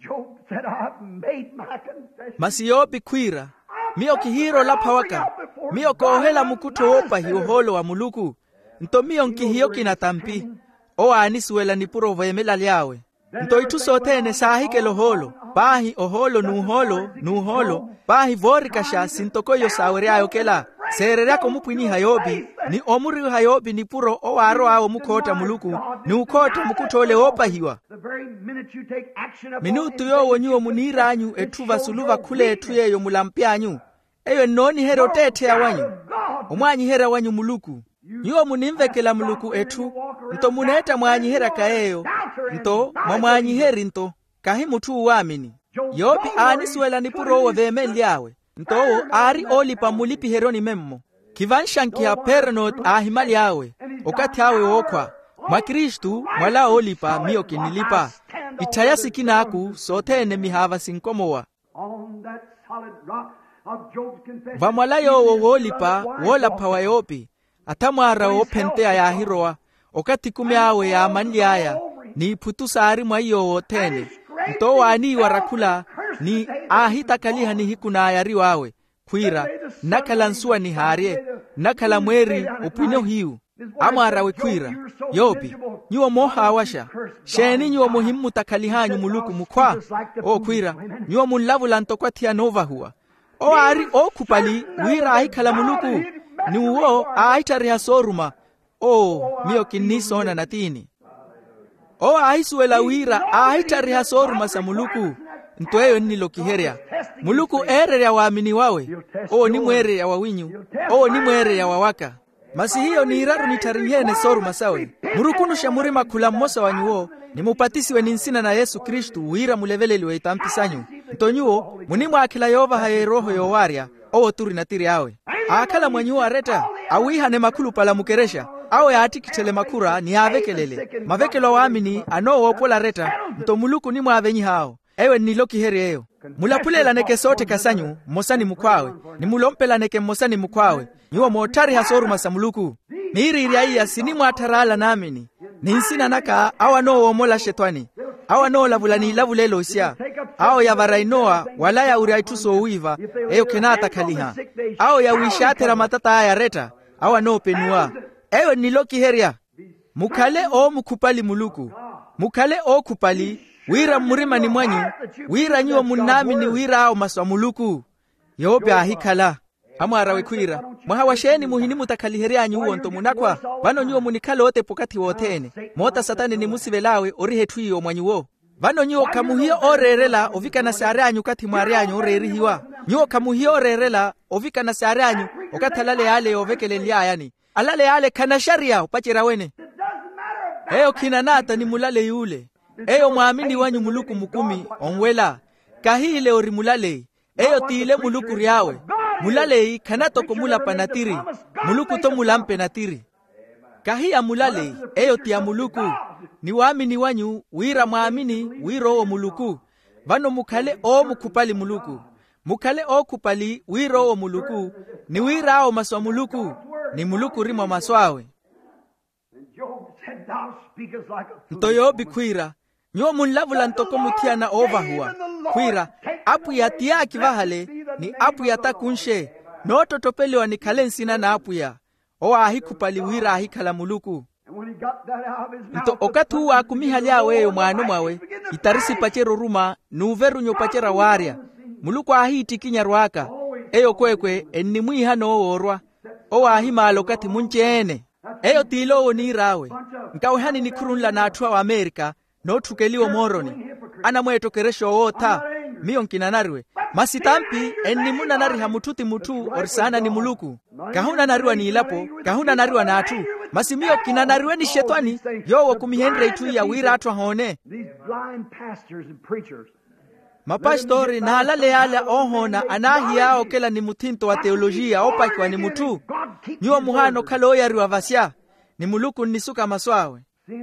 masi yobi kwira miyo kihiro lapawaka miyo kohela mukuto wopa hiyo holo wa muluku nto miyo nkihiyo kinatampi anisuela ni puro voyemela liawe nto itu sotene sahike loholo bahi oholo nuholo bahi vori kasha sintokoyo sawere ayo kela serera ko mupwini hayobi ni omuri hayobi ni puro aro awo mukota muluku ni ukota mukutole opa hiwa minutu yo wonyuo munira anyu etuva suluva kule etuyeyo mulampyanyu eyo noni hero tete awanyu omwanyi hera wanyu muluku nyuo munimvekela muluku etu nto muneta mwanyi hera kaeyo nto mwanyi heri nto kahi mutu wamini yobi anisuela ni puro wo vemeli yawe nto ari olipa mulipi heroni memmo kivanshanki ya pernot ahimali yawe okati awe okwa makristu mwala olipa miyo kinilipa itayasi kinaku sotene mihava sinkomowa vamwalayo wolipa wola pawa yopi atamwara opentea ya hiroa okati kume awe ya amani aya ni putusa ari mwayo wotene nto wani warakula ni ahita kaliha ni hikuna ayari wawe kwira nakala nsua ni harie nakala mweri upino hiu amwara we kwira yobi nyuwa moha awasha sheni nyuwa muhimu takalihanyu muluku mukwa kwira nyuwa munlavula ntokwati ya nova huwa ari kupali wira ahikala muluku ni uwo aitari hasoruma miyo kinisona natini aisuela wira aitari hasoruma sa muluku ntoeyo nilo kiherea muluku ya waamini wawe ni mwere ya wawinyu ni mwere ya wawaka masi hiyo ni iraru nitarinyene soruma sawe murukunusha murima kula mmosa wanyuo ni mupatisiwe ninsina na Yesu Kristu wira muleveleli wa itampisanyu ntonyuo munimu akila yova haye roho yowaria owo turi na tiri awe akala mwanyu areta awihane makulu pala mukeresha awe atikitele makura ni avekelele mavekelo waamini anowo pola reta ntomuluku ni mwavenyi hao ewe niloki heri eyo mulapulela neke sote kasanyu mosani mukwawe ni mulompela neke mosani mukwawe niwo motari hasoru masamuluku niri iriaiya sini mwatarala namini ninsina naka awa nowo mola shetwani awa no lavulani lavulelo isya ao ya varainoa wala ya uriaituso uiva eyo kenata kaliha ao ya wishatera matata ya reta awa no penua ewe niloki heria mukale o mukupali muluku mukale o kupali wira murima ni mwanyu wira nyuo munami ni wira ao maswa muluku yobe ahikala amwarawe kwira mwahawasheni muhini mutakaliheria anyu uonto munakwa vano nyuo munikale ote pokati wotene mota satani ni musivelawe orihe twiyo mwanyuo vano nyuo kamuhio orerela ovika na sare anyu kati mwari anyu orerihiwa nyuo kamuhio orerela ovika na sare anyu okatalale yale ovekele yani alale yale kana sharia upachira wene eyo kinanata ni mulale yule eyo mwamini wanyu muluku mukumi onwela kahile ori mulale eyo tiile muluku riawe mulale kanato komula panatiri muluku to mulampe natiri kahia mulale eyo tia muluku ni waamini wanyu wira mwamini wiro o muluku vano mukale o mukupali muluku mukale o kupali wiro o muluku ni wira o maswa muluku ni muluku rima maswawe ntoyo bikwira nyo munlavula ntoko mutiana ovahua kwira apu ya tia kivahale ni apu ya takunshe noto topelewa ni kalensina na apu ya owa ahikupali wira ahikala muluku nto okatu wa kumihali awe mwanu mwawe itarisi pachero ruma nuveru nyo pachera waria muluku ahiti kinyarwaka eyo kwekwe enimwi hano orwa owa ahimalo kati munchene eyo tilo ni rawe nkawe hani ni kurunla na atwa wa Amerika no tukeliwo moroni ana mweto keresho ota miyo kinanarwe masitampi enimuna nari hamututi mutu orisana ni muluku kahuna nariwa ni ilapo kahuna nariwa na atu masimio kinanarwe ni shetwani yowo kumihendre itu ya wira atwa hone mapastori na halale yale ohona anahi yao kela ni mutinto wa teolojia opakwa ni mutu nyuo muhano kalo yariwa vasya ni muluku nisuka maswawe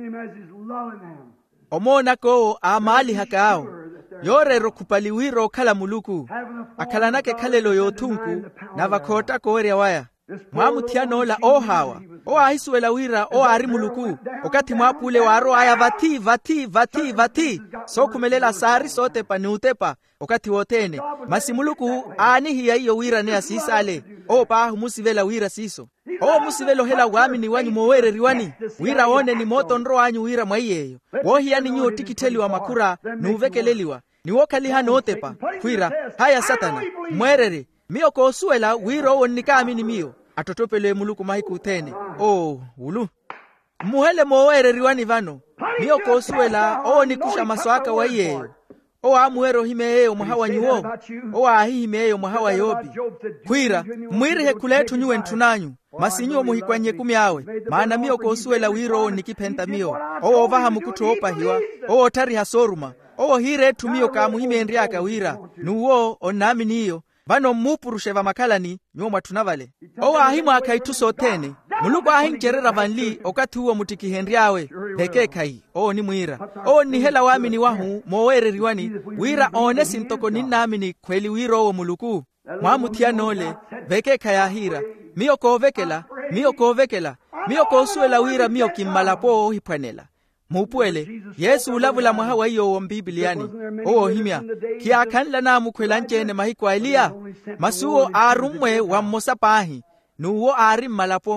omona ko amali hakao yorero kupali wiro kala muluku akala nake kalelo yotunku na vakota koweria waya mwamutiano la ohawa o ahisuela wira o ari muluku okati mwapule waro aya vati so kumelela sari sote panutepa okati wotene masimuluku anihi ya iyo wira ne asisale o pa musivela wira siso o musivelo hela wamini wanyu mowere riwani wira one ni moto nro anyu wira mwaiyeyo wohi yani nyu tikiteli wa makura nuvekeleliwa ni wokali hanotepa kwira haya satana mwerere miyo kosuela wiro onikami miyo atotopele muluku mahiku tene ulu muhele mowere riwani vano miyo kosuela nikusha maswaka waiyeyo amuero himeyo mwahawa nyuo ahihime mwahawa yobi kwira mwirihe kuletu nyuwe ntunanyu masinyo muhikwanye kumi awe maana miyo kosuela wiro nikipenta miyo ovaha mukuto opahiwa tari hasoruma hire tumiyo kamuhime ndriaka wira nuwo onami niyo vano mupurushe va makalani nyoma tunavale ahimu akaituso tene muluku ahincherera vanli okati huo mutiki hendriawe peke kai ni mwira ni hela wamini wahu mowere riwani wira onesi ntoko ninamini kweli wiro muluku mwamutia nole veke kaya hira miyo kovekela miyo kosuela wira miyo kimalapo hipwanela mupwele Yesu ulavula mwahawa iyo wombibiliani himya kia kanla na mukwelanchene mahikwa Elia masuo arumwe wa mosapahi nuwo ari malapo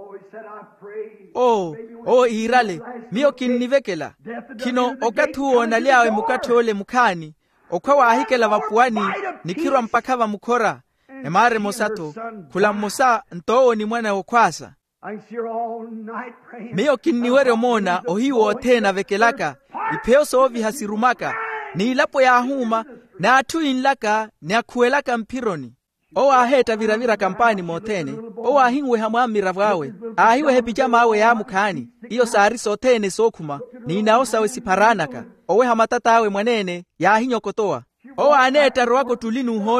irale miyo kinnivekela kino okatuo naliawe mukatole mukani okwa ahikela vapuani nikirwa mpakava mukora emare mosato kula mosa ntoo ni mwana okwasa miyo kinniwere mona ohiwo tena vekelaka ipeoso ovi hasirumaka ni ilapo ya huma na atu inlaka ni akuelaka mpironi aheta viravira kampani motene ahingwe hamwamira vawe ahiwe hepijama awe ya mukani iyo sari sotene sokuma ni inaosawe siparanaka hamatata awe mwanene ya ahinyokotoa aneta roako tulinu holo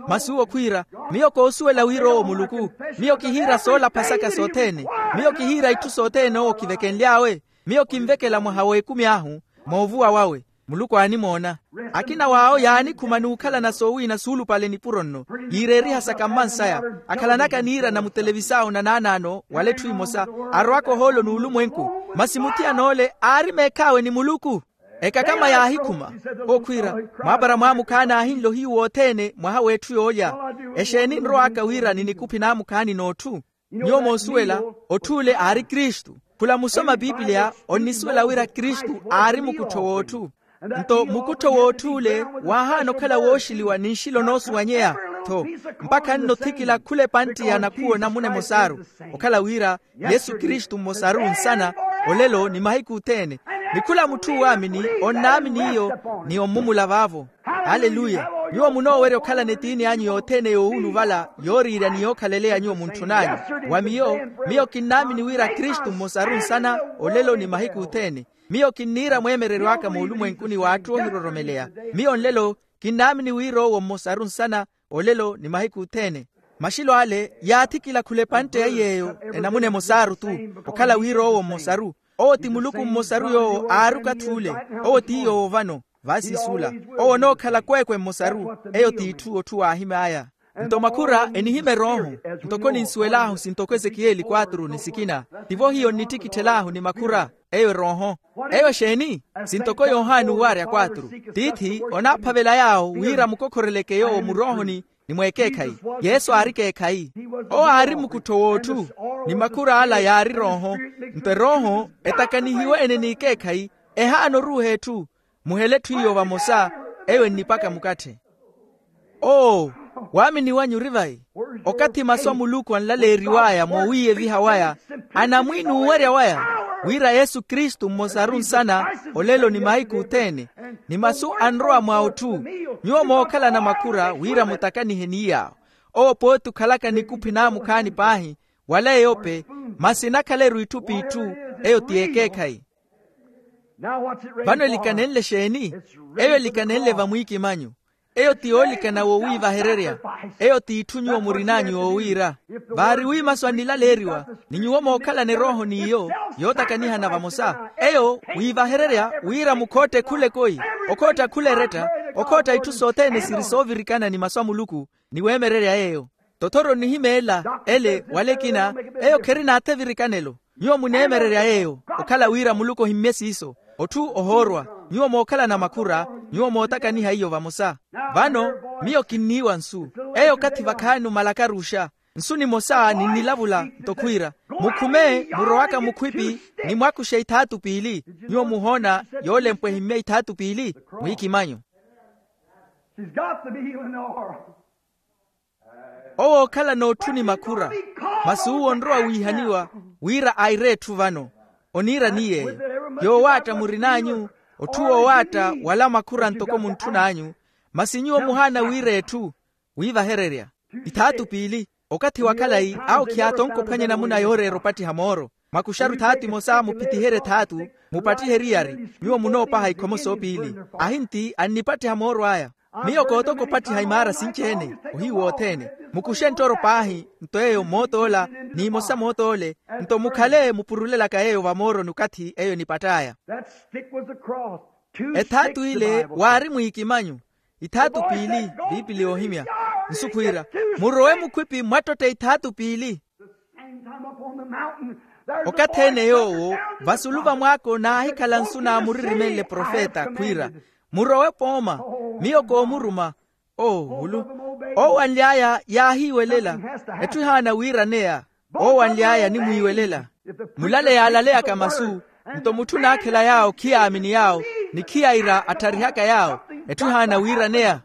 masuo kwira miyo kosuela wiro o muluku miyo kihira sola pasaka sotene miyo kihira itu sotene o kivekenliawe miyo kimvekela mwahawe kumiahu movuwa wawe muluku animona akina wao yani kumanukala na sowi na sulu pale ni puronno yireri hasaka mansaya akalanaka nira na mutelevisao na nanano wale tuimosa arwako holo nulu mwenku masimutia nole ari mekawe ni muluku eka kama ya hikuma okwira mabara mwamu kana ahinlo hiwo tene mwahawe tuyoya esheni nroaka wira ninikupi na mukani notu nyomo suela otule ari Kristu kula musoma Biblia onisuela wira Kristu ari mukutowotu nto mukutowotule wahano kala woshiliwa nishilo nosu wanyea to mpaka nno thikila kule panti ya nakuo na mune mosaru okala wira Yesu Kristu mosaru nsana olelo ni mahiku tene nikula mutu wamini onamini iyo ni omumula vavo haleluya niwo munowere okala netini anyu yotene yohulu vala yorira niyo kalelea nyo muntunani miyo kinamini wira Kristu mosaru nsana olelo ni mahiku tene miyo kinira mwemerero waka muulumu enkuni watu hiroromelea miyo nlelo kinamini wiro wo mosaru nsana olelo ni mahiku tene mashilo ale yatikila kule pante ya yeyo enamune mosaru tu okala wiro wo mosaru oti muluku mosaru yo aruka tule oti yo vano vasi sula no kala kwekwe mosaru eyo titu otu ahime aya ntomakura enihime roho ntokoni nsuelahu sintoko Ezekieli 4 nisikina tivo hiyo nitikitelahu ni makura eyo roho eyo sheni sintoko Yohanu waria 4 titi onapavela yao wira mukokoreleke yo muroho ni mwekekai Yesu arikekai ari mukutowotu ni makura ala yari roho mpe roho etakanihiwe enenikekai ehano ruhe tu muheletu iyo vamosa ewe nipaka mukate wami ni wanyu rivai okati maswa muluku anlale riwaya mowiye vihawaya anamwinu uweria waya wira Yesu Kristu mosaru sana olelo ni mahiku tene ni masu anroa mwautu nyuo mwokala na makura wira mutakani henia potu kalaka nikupi na mukani pahi wale yope masinakale ruitupi itu eyo tiekekai vano likanenle sheni eyo likanenle vamwiki manyu eyo tiolika na wowiva hereria eyo tiitunyo murinanyu wowira bari wima swandilaleriwa ninyuo mokala ne roho niyo yotakaniha na vamosa eyo wiva hereria wira mukote kule koi okota kule reta okota itu sotene sirisovirikana ni maswa muluku ni wemereria eyo totoro nihimela ele walekina eyo kerina atevirikanelo nyuo munemereria eyo okala wira muluko himmesi iso otu ohorwa nyuo mokala na makura nyuo motaka ni haiyo vamosa vano miyo kiniwa nsu eyo kati vakanu malakarusha nsu ni mosa ni nilavula ntokwira mukume murowaka mukwipi ni mwakusha 3 pili nyuo muhona yole mpwe himme 3 pili mwikimanyo kala no tuni makura masuo ndroa wihaniwa wira airetu vano onira niye yo wata murinanyu otuo wata wala makura ntoko muntunanyu masinyuo muhana wiretu wiva hereria 3 pili okati wakalai au kiatonko panye namuna yore ropati hamoro makusharu 3 mosa mupiti here 3 mupati heriari nyuo munopa haikomoso pili ahinti annipati hamoro aya miyo kotoko pati haimara sinchene ohiwo tene mukushentoro pahi ntoeyo motola ni mosa motole nto mukale mupurulela kaeyo vamoro nukati eyo nipataya etatu ile wari mwikimanyu 3 pili bibili ohimya nsukwira murowe mukwipi mwatote 3 pili okatene yowo vasuluva mwako na hikala nsuna muririmele profeta kwira murowe poma miyo ko muruma hulu wanlyaya yahiwelela etuhana wira nea wanlyaya ni muiwelela mulale yalalea kamasu nto mutu nakela yao kiamini yao ni kiaira atarihaka yao etuhana wira nea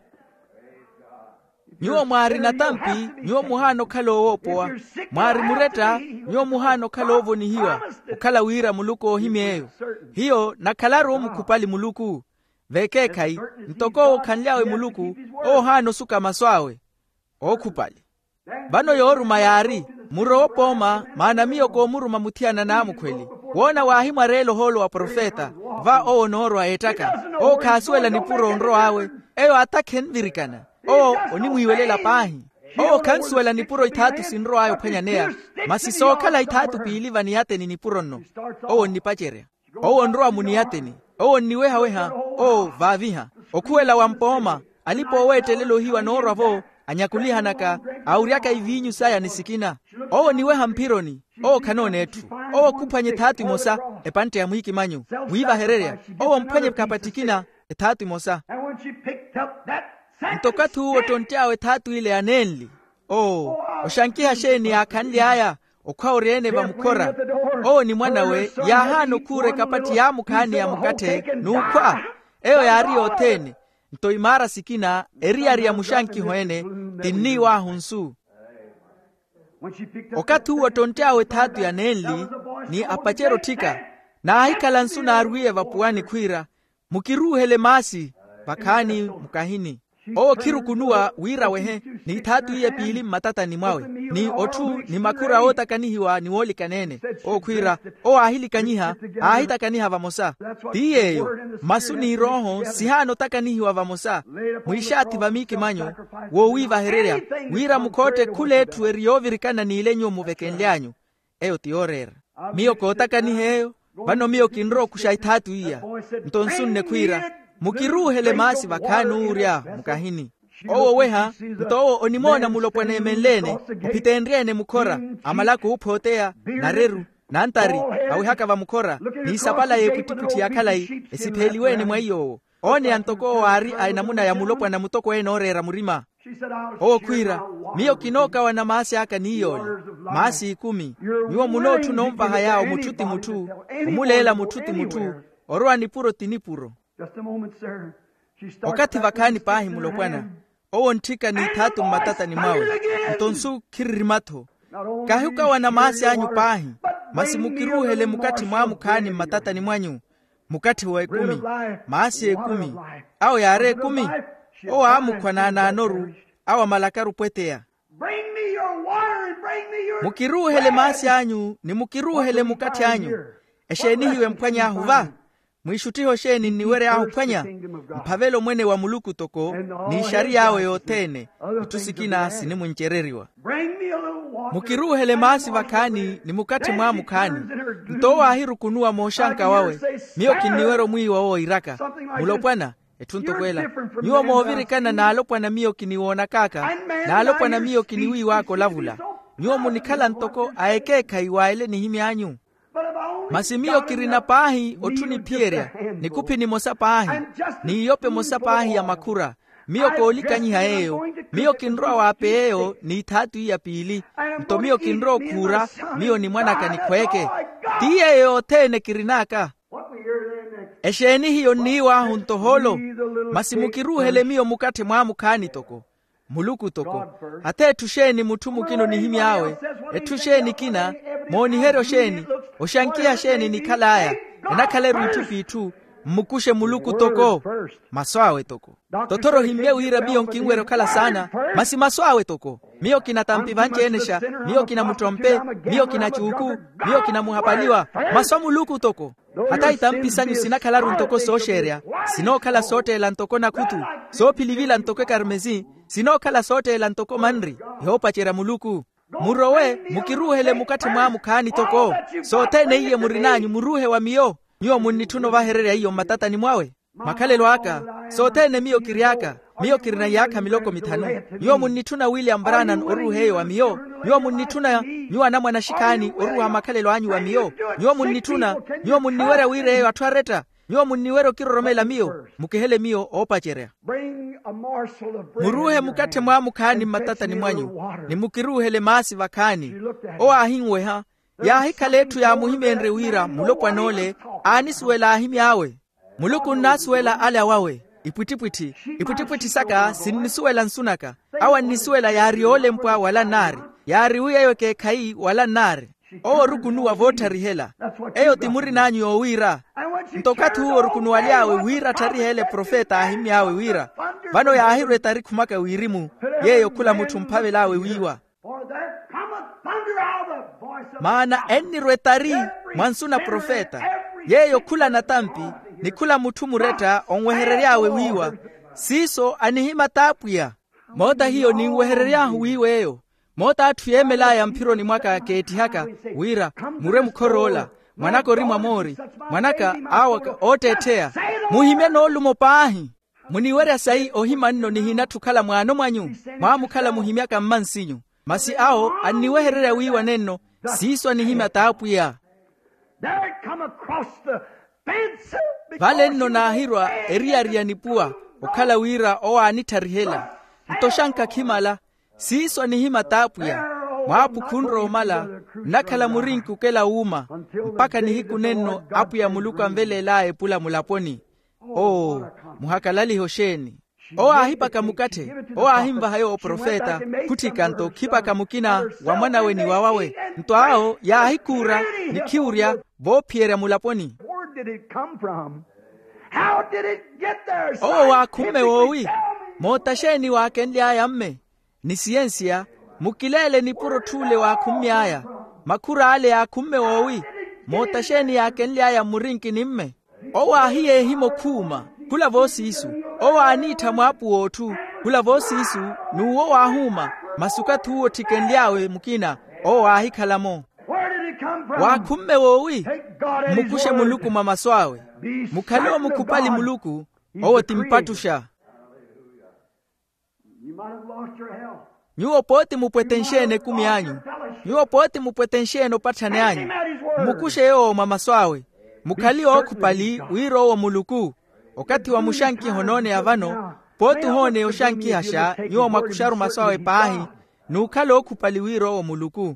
nyuo mwari na tampi nyuo muhano kalowo poa mwari mureta nyuo muhano kalovo ni hiwa ukala wira muluko himieyo hiyo nakalaru mukupali muluku vekekai ntoko kanliawe muluku hano suka maswawe okupali bano yoruma yari murowo poma maana miyo ko muruma mutiana namu kweli wona wahimwa relo holo wa profeta va onoro aetaka kasuela ni puro onro awe eyo ataken virikana onimwiwelela pahi kansuela nipuro itatu sinro ayo phenyanea masisokhala itatu piiliva niyateni nipuronno nipacherya nroa muniyateni niwehaweha vaviha okhuwela wampoma alipowetelelo hiwa norwavo anyakulihanaka auriaka ivinyu saya nisikina niweha mpironi khanonetu kuphanye thatu imosa epante ya muhiki manyu muiva hererya mphanye kapatikina ethatu imosa ntokathu otontiawe thatu ile anenli oshankiha sheni akhanli aya okhwauriene vamukora ni mwanawe yahano kure kapati ya mukhani ya mukathe nukhwa eyo yari othene ntoimara sikina eriari ya mushanki hoene tinni wa hunsu okathu otontiawe thatu ya nenli ni apachero thika na ahikala nsu na aruye vapuani khwira mukiruhele masi vakhani mukahini khirukunua wira wehe ni thatu iye pili matatani mwawe ni othu ni makhura otakanihiwa ni wolikanene khwira ahilikanyiha ahitakaniha vamosa tiyeyo masu ni roho sihano takanihiwa vamosa mwishati vamiki manyo wiva hererya wira mukhote khulethu eriyovirikana niilenyo muvekenlyanyu eyo tiorera miyo kotakaniheyo vano miyo kinro kusha ithatu iya ntonsunne khwira mukiruhele masi vakhanu urya mukahini weha nto onimona mulopwana emenlene upitendriene mukhora amalaku uphoteya nareru nantari awihaka vamukhora niisapala yeputiputi yakhalai esipheliwene mwaiyowo one antoko ari ainamuna ya mulopwana mutoko ene orera murima khwira miyo kinoka wana masi aka niyole masi 10 miwo munothu nomvaha yawo muthuti muthu umulela muthuti muthu orwa nipuro tinipuro okati vakhani pahi mulopwana nthika ni thatu mmatata ni mwawe ntonsu khiririmatho kahuka wana masi anyu pahi masimukiruhele mukati mwa mukhani mmatata ni mwanyu mukati wa 10 masi 10 yare 10 amukhwana anoru malakaru pweteya mukiruhele masi anyu ni mukiruhele mukati anyu eshenihiwe mphwanya ahuva mwishutiho sheni niwere ahuphwanya mphavelo mwene wa muluku toko ni sharia yawe yothene itusikina sinimunchereriwa mukiruhele masi vakhani ni mukati mwa mukhani ntowa ahirukunua moshanka wawe miyo kiniwero mwiwa iraka mulopwana etuntokwela niwo movirikana naalopwana miyo kiniwona kaka naalopwana miyo kiniwi wako lavula niwo munikhala ntoko aekekha iwaele nihimi anyu masimiyo kirina pahi othuni pierya nikuphi ni mosa pahi ni yope mosa pahi ya makhura miyo koolikanyiha eyo miyo kinroa wape eyo ni thatu iya pili nto miyo kinro khura miyo ni mwanaka nikhweke tiye yothene kirinaka esheni hiyo niwa huntoholo masimukiruhele miyo mukati mwa mukhani toko muluku toko ate tusheni muthumu kino nihimi awe etusheni kina monihero sheni oshankia sheni nikhalaya enakhaleru ithupiithu mmukushe muluku toko maswawe toko totoro himye wira miyo nkingwero khala sana masi maswawe toko miyo kina tampi vanchenesha miyo kina mutrompe miyo kina chuku miyo kina muhapaliwa maswa muluku toko hata itampi sanyu sinakhalaru ntoko sosherya sinokhala sotela ntoko nakutu sopilivila ntoko karmezi sinokhala sotela ntoko manri ihopachera muluku murowe mukiruhele mukati mwa mukhani toko sotene iye murinanyu muruhe wa miyo niyo munnithuno vahererya iyo matata ni mwawe makhalelo aka sotene miyo kiriaka miyo kirina yakha miloko mithanu niyo munnithuna William Branham oruheyo wa miyo niyo munnithuna niyo anamwana shikani oruha makhalelo anyu wa miyo niyo munnithuna niyo munniwera wireyo athwareta niyo munniwero kiroromela miyo mukihele miyo opacherya muruhe mukati mwa mukhani matata ni mwanyu ni mukiruhele masi vakhani ahingweha yahikhalethu ya muhimenre wira mulopwanole anisuwela ahimi awe muluku nasuwela ale awawe ipwitipwiti saka sinnisuwela nsunaka awa nisuwela yariole mpwa wala nari yariwiyeyo kekhai wala nari rukunuwa votarihela eyo timuri nanyu owira ntokati huo rukunuwa liawe wira tarihele profeta ahimi awe wira vano yahirwe tarikhumaka wirimu yeyo kula muthu mphavelawe wiwa maana enirwe tari mwansuna profeta yeyo kula na tampi ni kula muthu mureta onwehereryawe wiwa siso anihima tapwiya mota hiyo ni wehereria huiweyo mota atuyemela mpironi mwaka keti haka wira mure mukorola mwanaka rimwa mori mwanaka awa otetea muhime no lumopahi muniwera sai ohima nno ni hina tukala mwana mwanyu mwamukala muhimyaka mmansinyu masi ao aniweherera wiwa neno siswa ni hima tapuya vale nno na hirwa eriaria nipua okala wira owa anitarihela mtoshanka kimala siswa ni hima tapuya mwapu kunro mala nakala murinku kela uma mpaka ni hiku neno apu ya muluka mvele lae pula mulaponi muhakalali hosheni ahipa kamukate ahimba hayo profeta kutikanto kipa kamukina wa mwana weni wawawe nto ao ya ahikura ni kiuria bopiera mulaponi wa kume wowi motasheni wa kenlia yamme ni siensia mukilele ni puro tule wa kumyaya makura ale ya kume wowi motasheni ya kenlia ya murinki nimme hiye himo kuma kula vosi isu anita mwapu otu kula vosi isu nuwo wahuma masukatu uo tikenliawe mukina ahikalamo wa kume wowi mukushe muluku mamaswawe mukaliwa mukupali muluku timpatusha nyuo poti mupwetenshene kumi anyu nyuo poti mupwetenshene opatane anyu mukushe mamaswawe mukaliwa okupali wiro muluku okati wa mushanki honone avano potu hone oshanki hasha nyuo makusharu maswawe pahi nukalo okupali wiro muluku.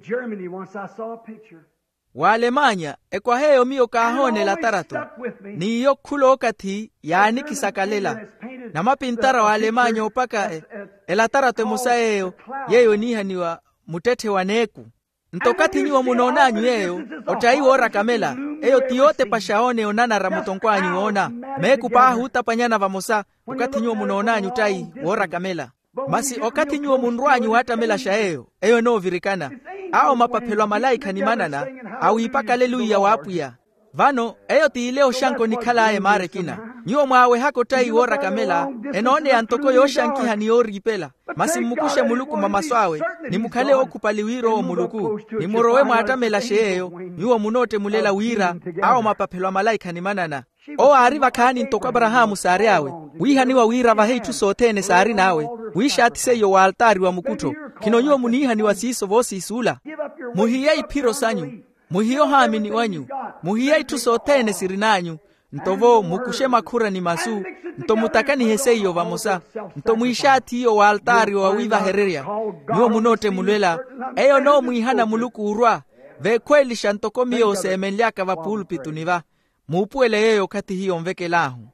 Wa Alemanya ekwa heyo miyo kahone la tarato ni yo kulo okati yani kisakalela na mapintara wa Alemanya opaka ela tarato musaeyo yeyo nihaniwa mutete wa neku ntokati niwo munonanyu yeyo otaiwo ora kamela eyo tiyote pashaone onana ramutonkwanyu ona meku pahu utapanyana vamosa okati niwo munonanyu tai ora kamela masi okati niwo munrwanyu hata mela shaeyo eyo no virikana mapapelwa malaika ni manana au ipaka haleluya wapuya vano eyo tiileo shanko nikalae mare kina niwo mwawe hako tai ora kamela enone antoko yo shanki hani oripela masi mukushe muluku mamaswawe ni mukale okupali wiro muluku ni morowe mwatamela sheeyo niwo munote mulela wira mapapelwa malaika ni manana ariva kani ntoko Abrahamu sare awe wihaniwa wira vaheitu sotene sari nawe wishatise yo wa altari wa mukuto kino niwo munihaniwa siso vosi isula muhiyai piro sanyu muhiyo hamini wanyu muhiyai tusotene sirinanyu ntovo mukushe makura ni masu ntomutakani heseyo vamosa ntomuishati yo wa altari wa wiva hereria niwo munote mulela eyo no muihana muluku urwa ve kweli shantoko miyo semenliaka va pulpitu niva mupuele yeyo kati hiyo mveke lahu.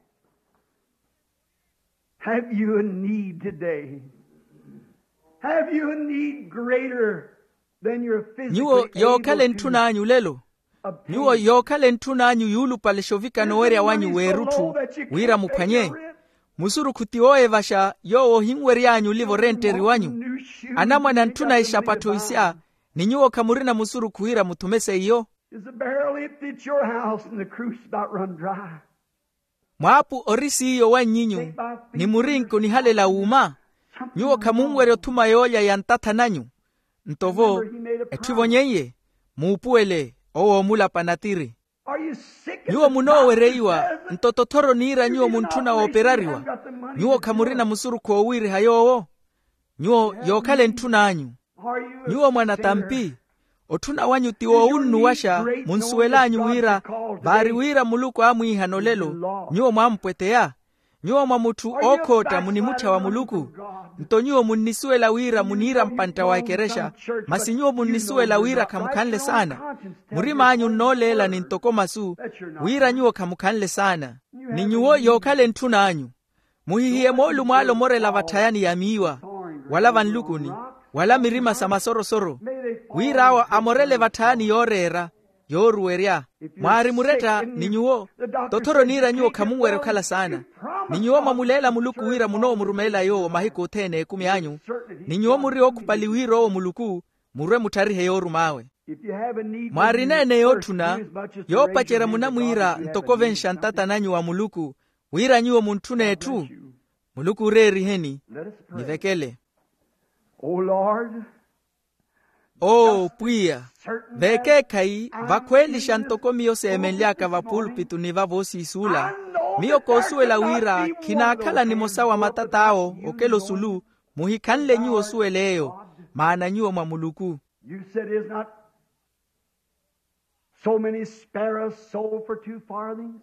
Have you a need today? Have you a need greater than your physical? Nyuo yokale ntunanyu lelo. Nyuo yokale ntunanyu yulu pale shovika noweria wanyu werutu wira mupanye. Musuru kutioe vasha yo hingweri yanyu livo renteri wanyu. Anamwa na ntuna ishapato isia ni nyuo kamurina musuru kuhira mutumese iyo. Is the barrel empty at your house and the cruise about run dry? Mwapu orisi iyo wanyinyu ni murinko ni hale la uma nyuo kamungwere otuma yoya yantata nanyu ntovo etwivonyeye muupuele mula panatiri nyuo munowereiwa ntototoro nira nyuo muntuna operariwa nyuo kamurina musuru kuowiri hayowo nyuo yokale ntuna anyu nyuo mwanatampi otuna wanyu tiwo unnu washa munsuelanyu wira bari wira muluku amwihano lelo nyuo mwampwetea nyuo mwamutu okota munimucha wa muluku nto munisuela wira munira mpanta wa ekeresha masi nyuo munisuela wira kamukanle sana murima anyu nolela ni ntoko masu wira nyuo kamukanle sana ni nyuo yokale ntuna anyu muhihiye molu mwalo morela vatayani ya miwa wala vanlukuni wala mirima samasoro wira amorele vatani yorera yoruweria mwari mureta ninyuo totoro nira nyuo kamungwero kala sana ninyuo mamulela muluku wira muno murumela yo mahiko tene kumi anyu ninyuo muri okupali wiro muluku murwe mutarihe yorumawe mwari nene yotuna yopachera munamwira ntokove nshantata nanyu wa muluku wira nyuo muntune tu muluku ureri heni Let us pray. nivekele. O Lord, O pwia certain veke kai vakwelisha ntoko miyo semenliaka va pulpitu ni vavosi isula miyo kosuela wira kinakhala ni mosawa matatao okelo sulu muhikanle nyuo sueleyo maana nyuo mwa muluku. You said, is not so many sparrows sold for 2 farthings?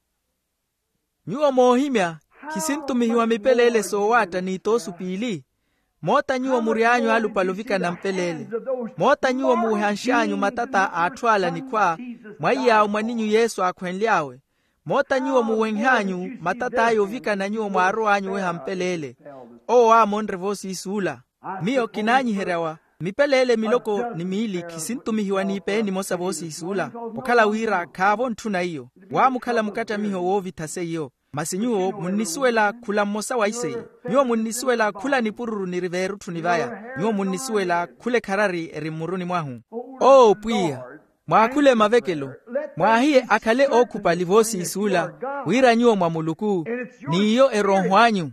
nyuo mohimya kisintumihiwa mipelele sowata ni itosu pili mota nyuo murianyu alupalovika na mpelele mota nyuo muhanshanyu matata atwala ni kwa mwaiyawo mwaninyu Yesu akhwenlyawe mota nyuo muwenghanyu matata ayovika na nyuo mwaro anyu weha mpelele o amonre vosi isula miyo kinanyiherawa mipelele miloko ni miili kisintumihiwa niipeni mosa vosi isula okhala wira khavo nthuna iyo wamukhala mukata miho wovithase iyo masi nyuo munnisuela khula mmosa waise nyuo munnisuela khula ni pururu ni riveru thunivaya nyuo munnisuela khule kharari eri muruni mwahu. O pwiya mwakhule mavekelo mwahiye akhale okhupa livosi isula wira nyuo mwa muluku niyo eronhwanyu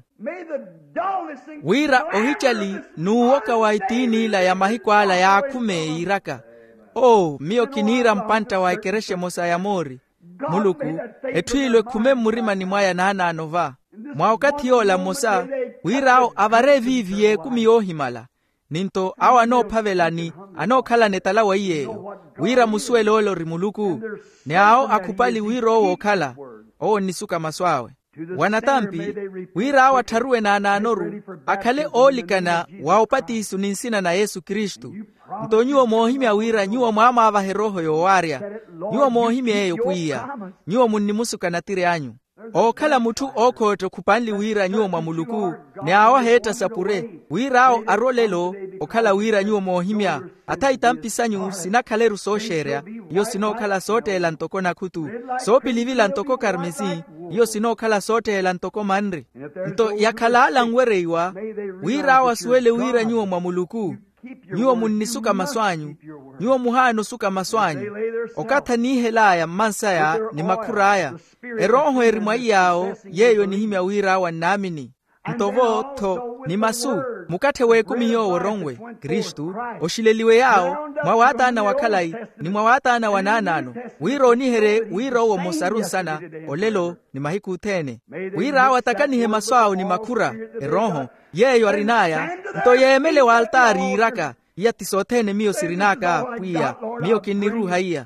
wira ohichali nuwoka waitini la ya mahikwala ya akhume iraka. O miyo kinira mpanta waikereshe mosa ya mori muluku etwilwe khume murima ni mwaya nana anova mwaokati yola mosa wirao avare vivie kumiyo himala ninto awa no pavelani anokhala netala waiyeyo wira musuele olo rimuluku ne ao akhupali wiro wokhala o nisuka maswawe wanatampi wira awa tharuwe na anoru akhale olikana waopatisu ninsina na Yesu Kristu nto nyuo mohimya wira nyuo mwama avaheroho yowarya nyuo mohimya eyo pwiya nyuo munnimusuka na tire anyu okhala muthu okhoto khupanli wira nyuo mwa muluku ne awa heta sapure wira ao arolelo okhala wira nyuo mohimya ata itampisanyu sinakhaleru sosherya iyo sinokhala sotela ntoko nakhutu sopilivila ntoko karmesi iyo sinokhala sotela ntoko manri nto yakhala ngwereiwa wira awa suele wira nyuo mwa muluku nyuo munnisuka maswanyu nyuo muhano suka maswanyu okatha nihelaya mmansaya ni makhuraya eroho eri mwaiyawo yeyo nihimya wira awa namini ntovo tho ni masu mukathe wekumiyo worongwe Kristu oshileliwe yao mwawatana wakhalai ni mwawatana wananano wiro nihere wiro wo mosarun sana olelo ni mahiku thene wira awa takanihe maswao ni makhura eroho yeyo arinaya nto yemele wa altari iraka yatisothene miyo sirinaka pwiya miyo kiniruha iya.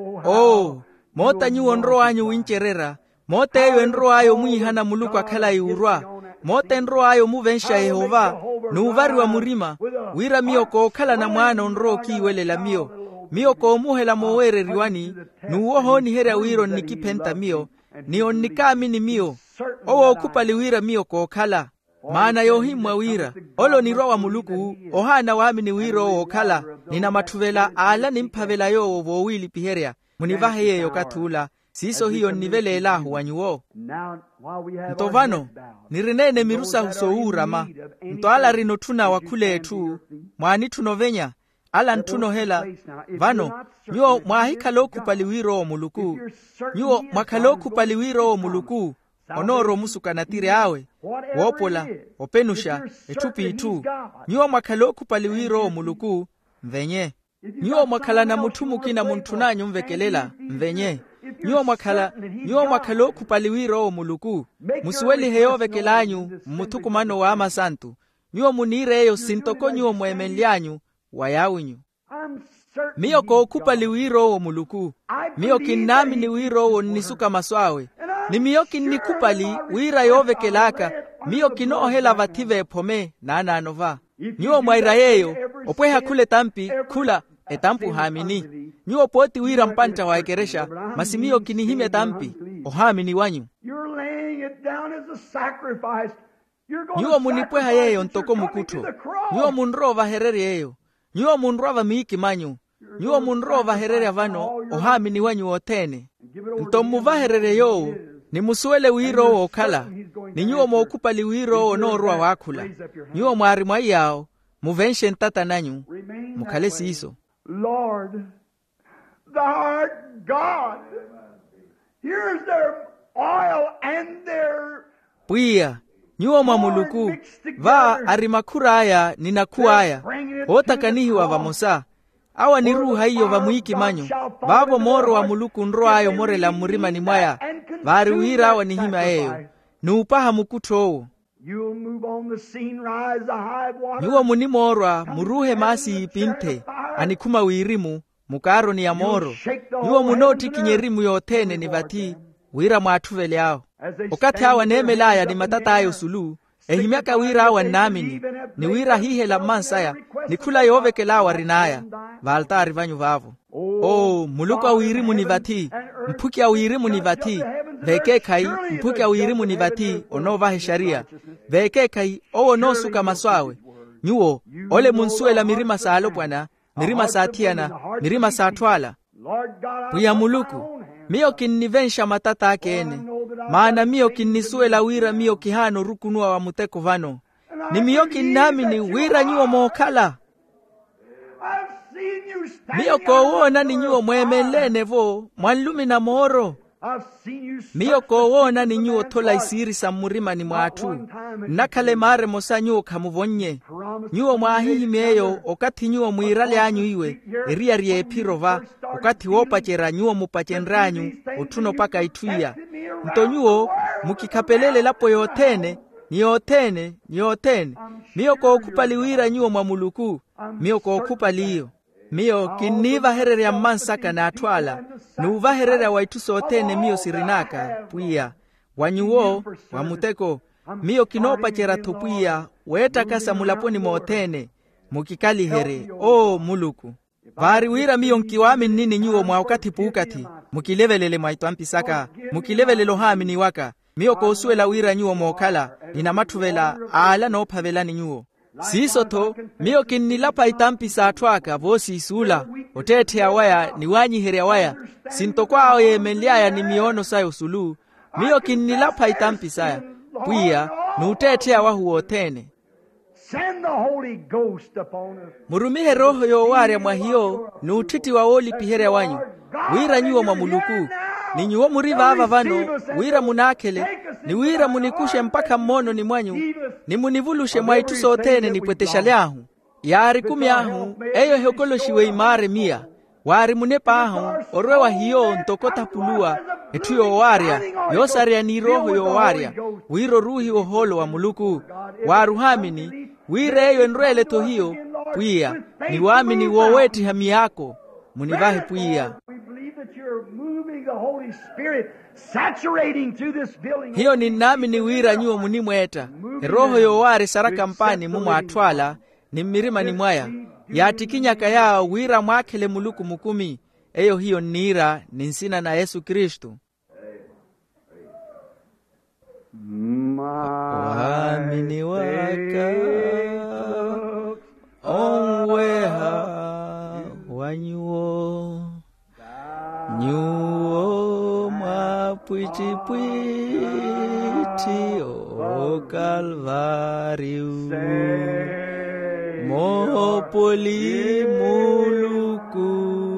O mota nyuo nro anyu wincherera mota eyo nro ayo mwihana muluku akhalai urwa mota nro ayo muvensha Yehova nuvari wa murima wira miyo kokhala na mwana nro kiwelela miyo komuhela mowere riwani nuwohoni hera wiro nikipenta miyo nionikamini miyo owo okhupali wira miyo kokhala maana yohimwa wira olo ni rowa muluku ohana wamini wiro wokhala nina mathuvela ala nimphavela yowo vowili piherya munivahe yeyo kathula siso hiyo nivelela wanyuwo ntovano nirinene mirusa husourama nto ala rino thuna wakhule ethu mwani thunovenya ala nthuno hela vano nyuo mwahikhala okhupali wiro muluku nyuo mwakhala okhupali wiro muluku onoro musuka na tire awe wopola openusha ethupi ithu nyuo mwakhala okhupali wiro muluku mvenye nyuo mwakhala na muthu mukina munthu nanyu mvekelela mvenye nyuo mwakhala okhupali wiro muluku musuweli heyo vekelanyu muthu kumano wa amasantu nyuo munireyo sintoko nyuo mwemenlyanyu wayawinyu miyo kookhupali wiro muluku miyo kinnamini wiro nisuka maswawe ni miyo kinnikupali wira yovekelaka miyo kinoohela vathive ephome nananova nyuo mwaira yeyo opweha khule tampi khula etampu hamini nyuo poti wira mpanta waekeresha masimiyo kinihime tampi ohamini wanyu nyuo munipweha yeyo ntoko mukutho nyuo munrova herere yeyo nyuo munrova miiki manyu nyuo munrova herere vano ohamini wanyu othene ntomuvaherere yowo ni musuele wiro wokhala ni nyuo mokhupali wiro onorwa wakhula nyuo mwari mwaiyawo muvenshe ntata nanyu mukhale siso. Lord, thou art God. Here's their oil and their pwiya nyuo mwa muluku va arimakuraya ninakuaya otakanihiwa vamosa awa ni ruha iyo vamuiki manyo vavo moro wa muluku nro ayo morela murima ni mwaya vari uira awa ni hima eyo ni upaha mukutowo nyuo munimorwa muruhe masi ipinte anikuma uirimu mukaro ni ya moro nyuo munoti kinyerimu yotene ni vati wira mwatuvele ao okati awa nemelaya ni matata ayo sulu ehimyaka wira awa namini ni wira hihela mansaya ni kula yovekela awa rinaya valtari vanyu vavo muluku awirimu ni vati mpuki awirimu ni vati veke kai mpuki awirimu ni vati onovahe sharia veke kai owo nosuka maswawe nyuo ole munsuela mirima saalo bwana mirima saatiana mirima saatwala puya muluku miyo kinnivensha matata akene maana miyo kinnisuela wira miyo kihano rukunua wa muteko vano ni miyo kinnamini wira nyuo mookala miyo kowona ni nyuo mwemelene vo mwanlumi na moro miyo kowona ni nyuo tola isiri sa murima ni mwatu nakale mare mosa nyuo kamuvonye nyuo mwahihimyeyo okati nyuo mwirale anyu iwe eria riepirova okati wopachera nyuo mupachenranyu otuno paka ituia nto nyuo mukikapelele lapo yotene miyo kookupaliwira nyuo mwa muluku miyo kookupaliyo miyo kiniva herere ya mansaka na atwala nuva herere ya waitu sotene miyo sirinaka puya wanyuo wa muteko miyo kinopa chera tupuya weta kasa mulaponi motene mukikali here muluku vari wira miyo nkiwami nini nyuo mwa wakati puukati mukilevelele mwaitwampisaka mukilevelelo hami ni waka miyo kosuela wira nyuo mokala ina matuvela ala no pavelani nyuo sisoto miyo kinnilapa itampisa atwaka vosi isula otete awaya ni wanyihere awaya sintokwao yemenliaya ni miono sayo sulu miyo kinnilapa itampisa puya nutete awahu otene murumihe roho yowarya mwahiyo nutiti waoli pihere wanyu wira nyuo mwa muluku ni nyuo muriva ava vano wira munakele ni wira munikushe mpaka mmono ni mwanyu ni munivulushe mwaitu sotene ni pwetesha liahu yari kumi ahu eyo hekoloshiwe imare mia wari munepa ahu orwe wa hiyo ntokota pulua etu yowarya yosarya ni roho yowarya wiro ruhi oholo wa muluku waruhamini wire eyo nrwele to hiyo puya ni wamini woweti hami yako munivahe puya hiyo ni nami ni wira nyuo munimweta roho yowari saraka mpani mumu atwala ni mirima ni mwaya yatikinyaka yao wira mwakele muluku mukumi eyo hiyo nira ni nsina na Yesu Kristu wamini waka onweha wanyuo nyuo mapwichipwiti o Kalvariu mopoli muluku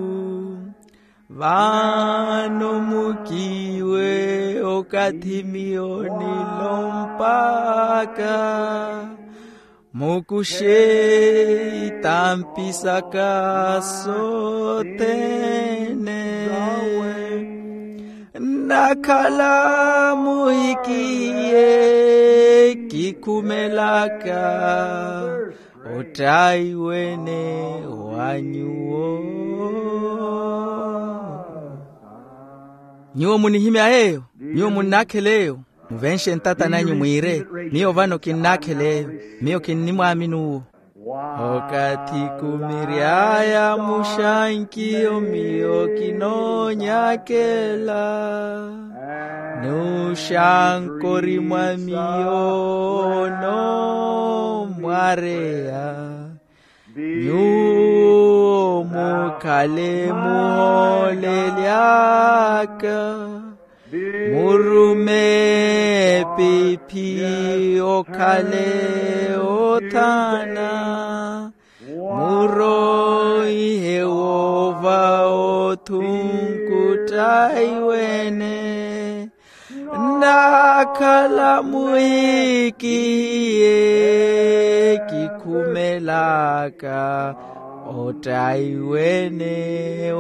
vano mukiwe okathimioni lompaka mukushe itampisaka sotene nakala muhikie kikumelaka otaiwene wanyuo nyuo munihimya eyo nyuo munakeleyo muvenshe ntata nanyu mwire miyo vano kinnakeleyo miyo kinnimwaminuwo okati kumiriaya mushankio miyo kinonyakela nushankori mwamiyo no mwareya nyuo mukale muholelyaka murume pipi okale otana muroi Yehova otunkutaiwene nakhala muikie kikumelaka otaiwene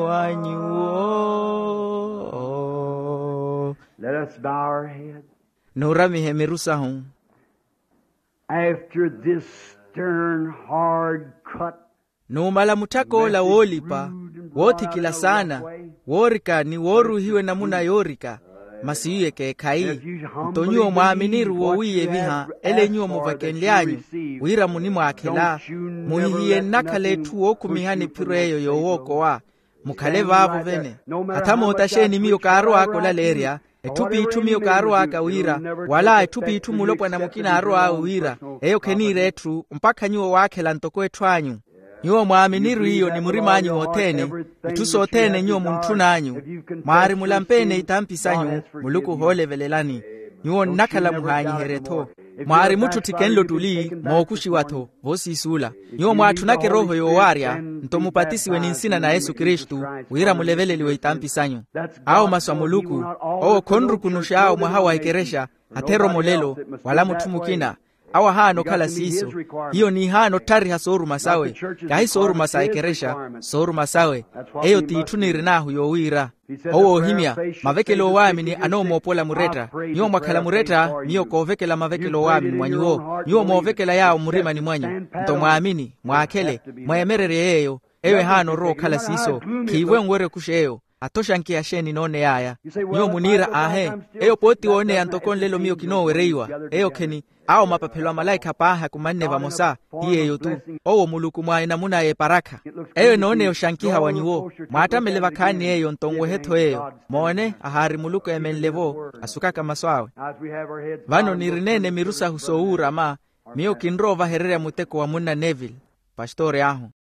wanyuo. Let us bow our heads. Nuramihe mirusahu. After this stern, hard cut, numala mutakola wolipa wothikila sana worika ni woruhiwe namuna yorika masiye ke kai ntonyuo mwaminiru wowiye viha elenyuo muvakenlyanyu wira munimu akela muhihiye nakale tuwo kumihani piro eyo yowoko wa mukale vavo vene atamo utasheni miyo karo ako laleria etupi itu miyo karo aka wira wala etupi itu mulopwa na mukina aro au wira eyo kenire etu mpaka nyuo wakela ntoko etwanyu nyuo mwaminiru hiyo ni murimanyu otene ituso otene nyuo muntunanyu mwari mulampene itampisanyu muluku hole velelani nyuo nakala muhanyi hereto mwari mutu tikenlo tuli mwokushi wato vosi isula nyuo mwatunake roho yowaria ntomupatisiwe ninsina na Yesu Kristu wira muleveleliwe itampisanyu ao maswa muluku oo konru kunusha ao mwahawa ikeresha atero molelo wala mutumukina awa hano kala siso hiyo ni hano tari hasoru masawe kahi soru masaikeresha soru masawe eyo tiituniri nahu yowira owo himya mavekelo wamini ano mopola mureta niyo mwakala mureta niyo kovekela mavekelo wamini mwanyuo niyo mwovekela yao murima ni mwanyu nto mwamini mwakele mwaemerere eyo ewe hano ro kala siso kiwe ngwere kushe eyo atosha nki asheni none yaya niyo munira ahe eyo poti one antokon lelo miyo kinowe reiwa eyo keni ao mapapelwa malaika paha kumanne vamosa hiye yotu owo muluku mwa inamuna ye paraka eyo none yoshankiha wanyuo mwatamele vakani eyo ntongwe heto eyo moone ahari muluku emenlevo asukaka maswawe vano nirinene mirusa husoura ma miyo kinrova herere muteko wa muna Neville pastore aho